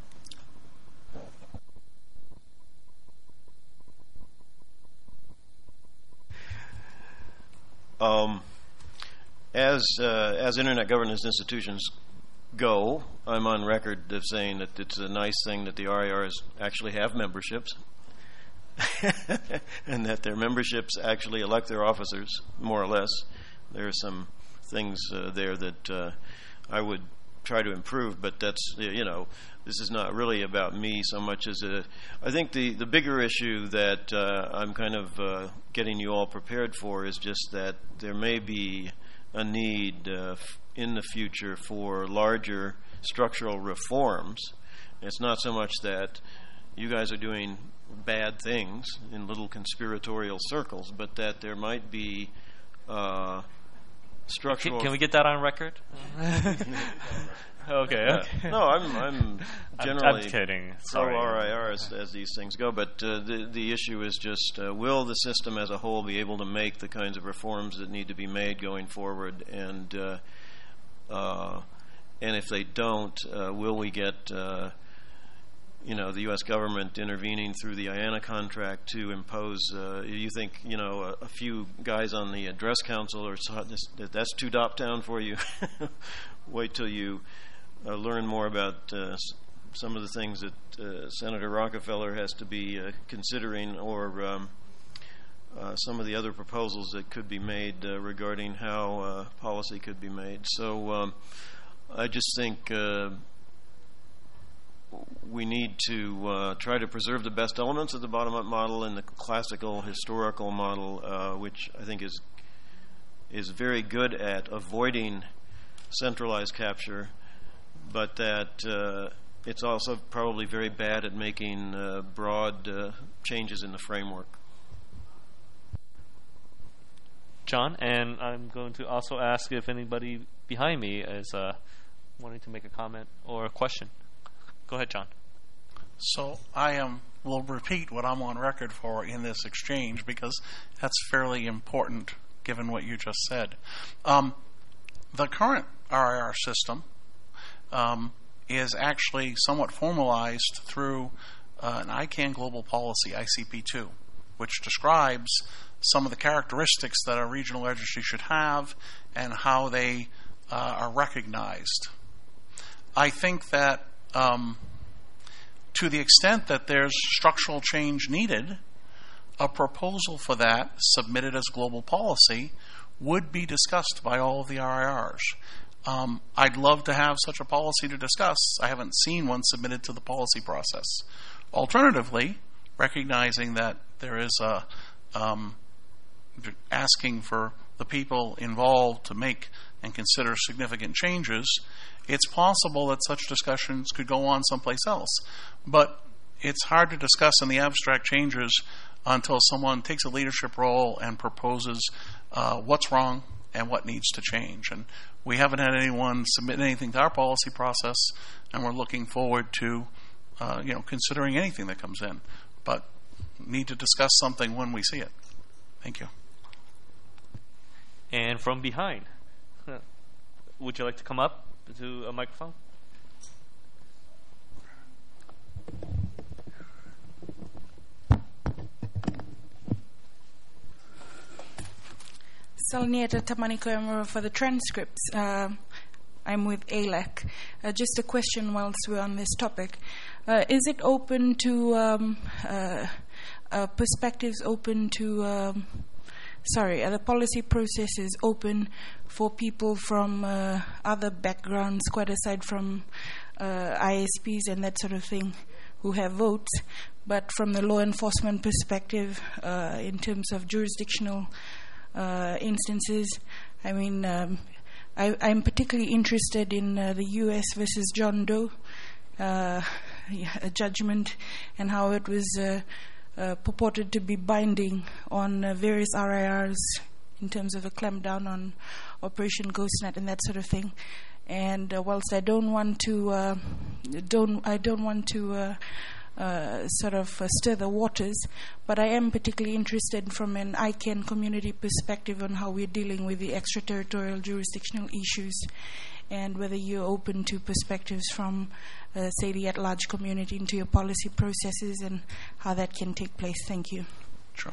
Um, as uh, as internet governance institutions go, I'm on record of saying that it's a nice thing that the R I Rs actually have memberships, and that their memberships actually elect their officers, more or less. There are some things uh, there that uh, I would try to improve, but that's, you know, this is not really about me so much as a, I think the, the bigger issue that uh, I'm kind of uh, getting you all prepared for is just that there may be a need uh, f- in the future for larger structural reforms. It's not so much that you guys are doing bad things in little conspiratorial circles, but that there might be uh, structural. Can, can we get that on record? Okay. Yeah. Okay. No, I'm I'm generally I'm, I'm kidding. pro Sorry. R I R as, as these things go, but uh, the the issue is just uh, will the system as a whole be able to make the kinds of reforms that need to be made going forward, and uh, uh, and if they don't, uh, will we get uh, you know the U S government intervening through the I A N A contract to impose? Uh, you think you know a, a few guys on the Address Council or so, that's too top down for you? Wait till you. Uh, learn more about uh, s- some of the things that uh, Senator Rockefeller has to be uh, considering, or um, uh, some of the other proposals that could be made uh, regarding how uh, policy could be made. So um, I just think uh, we need to uh, try to preserve the best elements of the bottom-up model and the classical historical model, uh, which I think is is very good at avoiding centralized capture, but that uh, it's also probably very bad at making uh, broad uh, changes in the framework. John, and I'm going to also ask if anybody behind me is uh, wanting to make a comment or a question. Go ahead, John. So I am will repeat what I'm on record for in this exchange, because that's fairly important given what you just said. Um, the current R I R system um, is actually somewhat formalized through uh, an I CANN global policy, I C P two, which describes some of the characteristics that a regional registry should have and how they uh, are recognized. I think that um, to the extent that there's structural change needed, a proposal for that submitted as global policy would be discussed by all of the R I Rs. Um, I'd love to have such a policy to discuss. I haven't seen one submitted to the policy process. Alternatively, recognizing that there is a um, asking for the people involved to make and consider significant changes, it's possible that such discussions could go on someplace else. But it's hard to discuss in the abstract changes until someone takes a leadership role and proposes uh, what's wrong and what needs to change. And we haven't had anyone submit anything to our policy process, and we're looking forward to uh, you know, considering anything that comes in. But need to discuss something when we see it. Thank you. And from behind, would you like to come up to a microphone? Salnieta Tamaniko for the transcripts. Uh, I'm with A L A C. Uh, just a question whilst we're on this topic. Uh, is it open to um, uh, uh, perspectives open to, um, sorry, are the policy processes open for people from uh, other backgrounds, quite aside from uh, I S Ps and that sort of thing, who have votes, but from the law enforcement perspective, uh, in terms of jurisdictional uh, instances? I mean, um, I, I'm particularly interested in uh, the U S versus John Doe uh, a judgment, and how it was uh, uh, purported to be binding on uh, various R I Rs in terms of a clampdown on Operation Ghostnet and that sort of thing. And uh, whilst I don't want to, uh, don't I don't want to uh, uh, sort of uh, stir the waters, but I am particularly interested from an I CAN community perspective on how we're dealing with the extraterritorial jurisdictional issues, and whether you're open to perspectives from, uh, say, the at-large community into your policy processes and how that can take place. Thank you. Sure.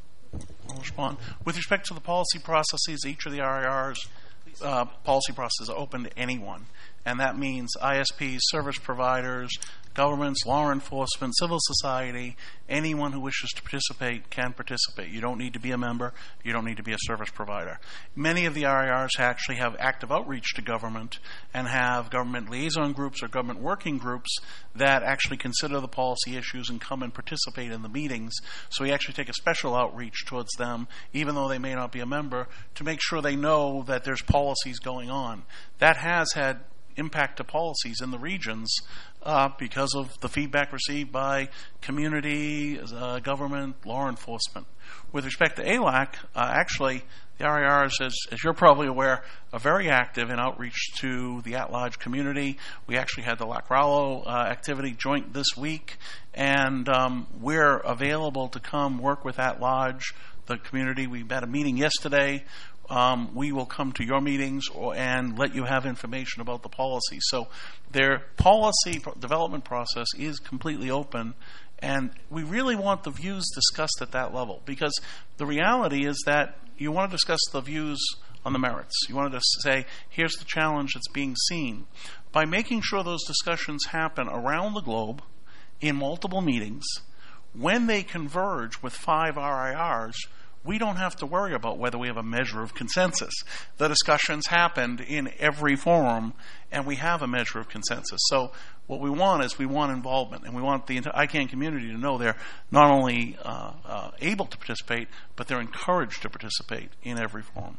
I'll respond. With respect to the policy processes, each of the R I Rs uh, policy processes are open to anyone, and that means I S Ps, service providers, governments, law enforcement, civil society. Anyone who wishes to participate can participate. You don't need to be a member. You don't need to be a service provider. Many of the R I Rs actually have active outreach to government and have government liaison groups or government working groups that actually consider the policy issues and come and participate in the meetings. So we actually take a special outreach towards them, even though they may not be a member, to make sure they know that there's policies going on. That has had impact to policies in the regions uh, because of the feedback received by community, uh, government, law enforcement. With respect to A L A C, uh, actually, the R I Rs, as, as you're probably aware, are very active in outreach to the at-large community. We actually had the Lacrallo uh, activity joint this week, and um, we're available to come work with at-large, the community. We had a meeting yesterday. Um, we will come to your meetings or, and let you have information about the policy. So their policy pro- development process is completely open, and we really want the views discussed at that level, because the reality is that you want to discuss the views on the merits. You want to say, here's the challenge that's being seen. By making sure those discussions happen around the globe in multiple meetings, when they converge with five R I Rs, we don't have to worry about whether we have a measure of consensus. The discussions happened in every forum, and we have a measure of consensus. So what we want is we want involvement, and we want the I CAN community to know they're not only uh, uh, able to participate, but they're encouraged to participate in every forum.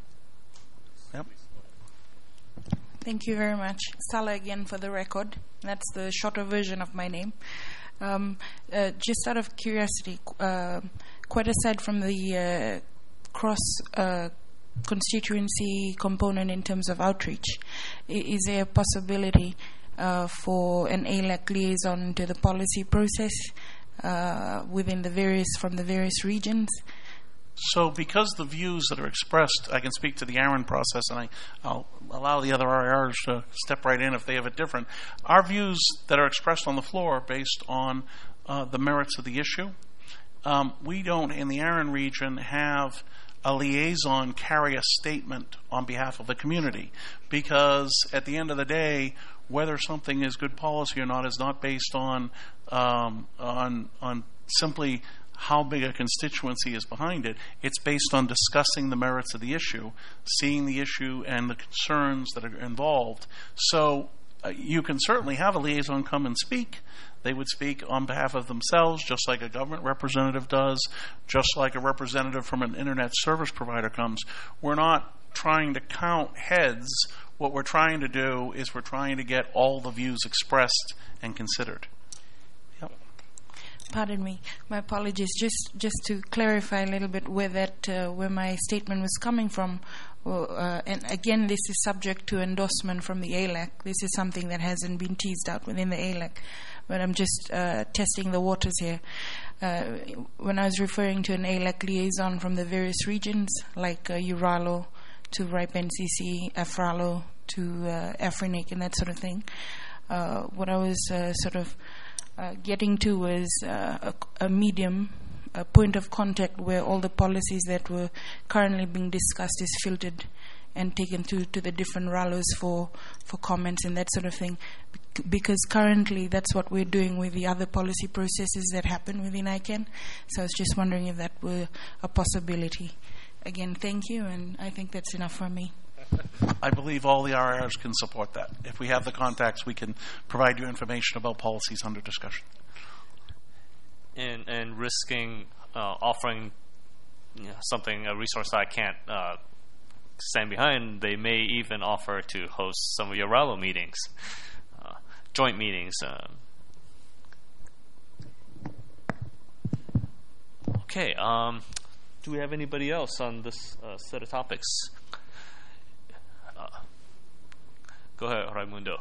Yep. Thank you very much. Sala again for the record. That's the shorter version of my name. Um, uh, just out of curiosity, uh, quite aside from the uh, cross uh, constituency component in terms of outreach, I- is there a possibility uh, for an A L A C liaison to the policy process uh, within the various from the various regions? So because the views that are expressed, I can speak to the Aaron process, and I, I'll allow the other R I Rs to step right in if they have it different. Our views that are expressed on the floor are based on uh, the merits of the issue. Um, we don't, in the Aaron region, have a liaison carry a statement on behalf of the community, because at the end of the day, whether something is good policy or not is not based on um, on on simply how big a constituency is behind it. It's based on discussing the merits of the issue, seeing the issue and the concerns that are involved. So uh, you can certainly have a liaison come and speak. They would speak on behalf of themselves, just like a government representative does, just like a representative from an internet service provider comes. We're not trying to count heads. What we're trying to do is we're trying to get all the views expressed and considered. Pardon me, my apologies. Just just to clarify a little bit where that uh, where my statement was coming from, uh, and again, this is subject to endorsement from the A L E C. This is something that hasn't been teased out within the A L E C, but I'm just uh, testing the waters here. Uh, when I was referring to an A L E C liaison from the various regions, like uh, Uralo to RIPE N C C, AFRALO to uh, AFRINIC, and that sort of thing, uh, what I was uh, sort of Uh, getting to was uh, a, a medium, a point of contact where all the policies that were currently being discussed is filtered and taken to, to the different R A L Os for, for comments and that sort of thing. Bec- because currently that's what we're doing with the other policy processes that happen within I CAN. So I was just wondering if that were a possibility. Again, thank you, and I think that's enough for me. I believe all the R I Rs can support that. If we have the contacts, we can provide you information about policies under discussion. And and risking uh, offering you know, something, a resource that I can't uh, stand behind, they may even offer to host some of your R A L O meetings, uh, joint meetings. Uh. Okay, um, do we have anybody else on this uh, set of topics? Go ahead, Raimundo.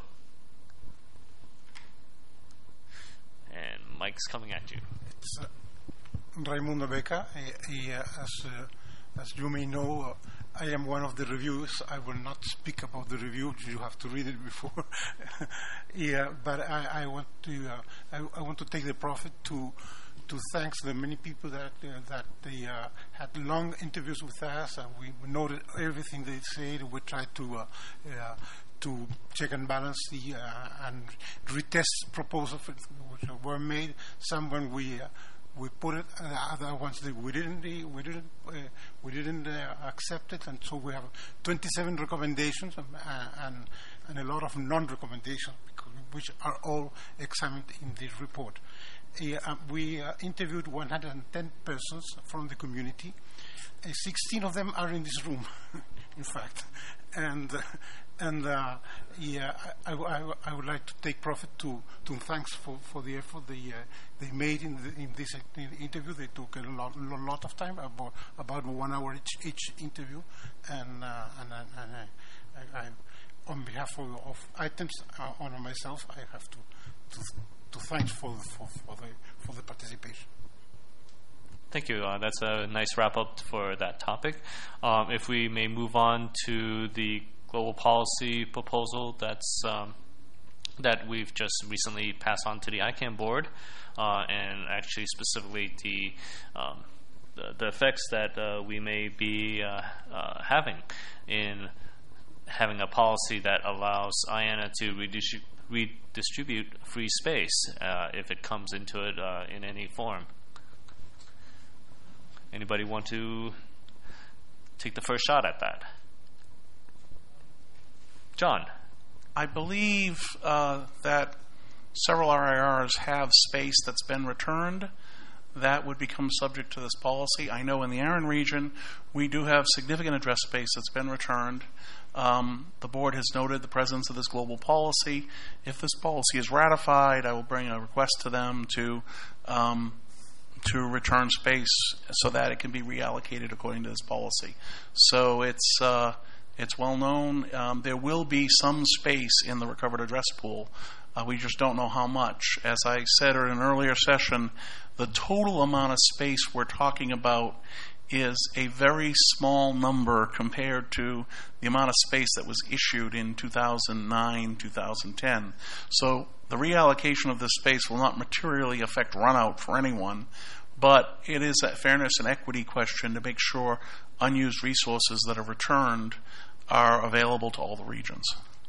And Mike's coming at you. It's uh, Raimundo Beca. I, I, uh, as, uh, as you may know, uh, I am one of the reviewers. I will not speak about the review. You have to read it before. yeah, but I, I want to. Uh, I, I want to take the profit to to thank the many people that uh, that they uh, had long interviews with us. Uh, we, we noted everything they said. We tried to. Uh, uh, to check and balance the uh, and retest proposals which were made. Some when we uh, we put it, uh, other ones that we didn't we didn't uh, we didn't uh, accept it, and so we have twenty-seven recommendations and and, and a lot of non-recommendations, which are all examined in this report. Uh, we uh, interviewed one hundred ten persons from the community. Uh, sixteen of them are in this room, in fact, and. Uh, And uh, yeah, I, I, I would like to take profit to, to thanks for, for the effort they uh, they made in, the, in this interview. They took a lot, lot of time, about about one hour each, each interview, and uh, and, and I, I, I, on behalf of, of items uh, on myself, I have to to, to thanks for for, for the for the participation. Thank you. Uh, that's a nice wrap up for that topic. Um, if we may move on to the global policy proposal that's um, that we've just recently passed on to the I CAN board, uh, and actually specifically the um, the, the effects that uh, we may be uh, uh, having in having a policy that allows I A N A to redistrib- redistribute free space uh, if it comes into it uh, in any form. Anybody want to take the first shot at that? John. I believe uh, that several R I Rs have space that's been returned. That would become subject to this policy. I know in the Aran region, we do have significant address space that's been returned. Um, the board has noted the presence of this global policy. If this policy is ratified, I will bring a request to them to um, to return space so that it can be reallocated according to this policy. So it's uh, it's well known. Um, there will be some space in the recovered address pool. Uh, we just don't know how much. As I said in an earlier session, the total amount of space we're talking about is a very small number compared to the amount of space that was issued in two thousand nine, two thousand ten. So the reallocation of this space will not materially affect runout for anyone, but it is a fairness and equity question to make sure unused resources that are returned are available to all the regions.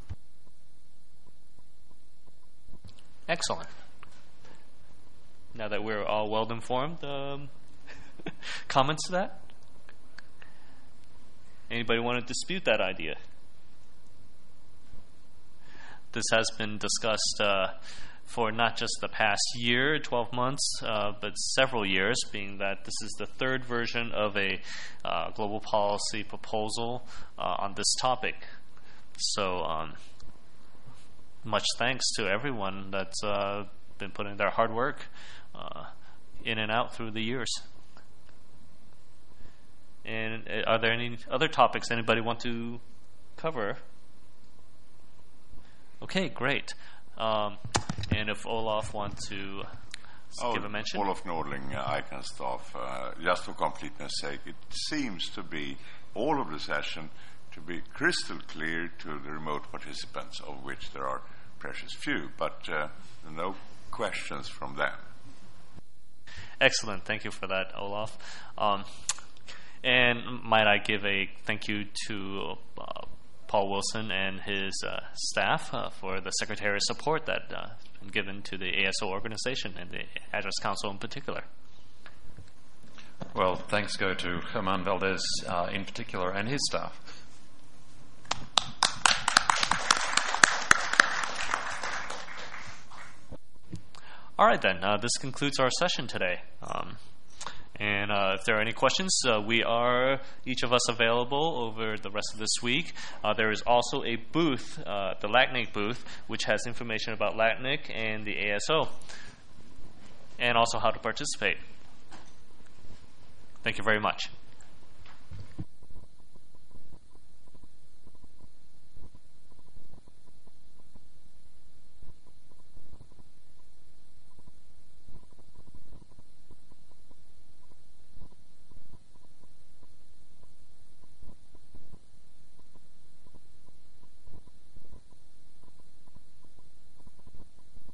Excellent. Now that we're all well informed, um, comments to that? Anybody want to dispute that idea? This has been discussed uh, for not just the past year, twelve months, uh, but several years, being that this is the third version of a uh, global policy proposal uh, on this topic. So um, much thanks to everyone that's uh, been putting their hard work uh, in and out through the years. And uh, are there any other topics anybody want to cover? Okay, great. Um, and if Olaf wants to oh, give a mention? Olaf Nordling, uh, ICANN staff. Uh, just for completeness sake, it seems to be all of the session to be crystal clear to the remote participants, of which there are precious few, but uh, no questions from them. Excellent. Thank you for that, Olaf. Um, and might I give a thank you to uh, Paul Wilson and his uh, staff uh, for the secretarial support that uh, has been given to the A S O organization and the Address Council in particular. Well, thanks go to Germán Valdez uh, in particular and his staff. All right, then. Uh, this concludes our session today. Um, and uh, if there are any questions, uh, we are, each of us, available over the rest of this week. Uh, there is also a booth, uh, the LACNIC booth, which has information about LACNIC and the A S O, and also how to participate. Thank you very much.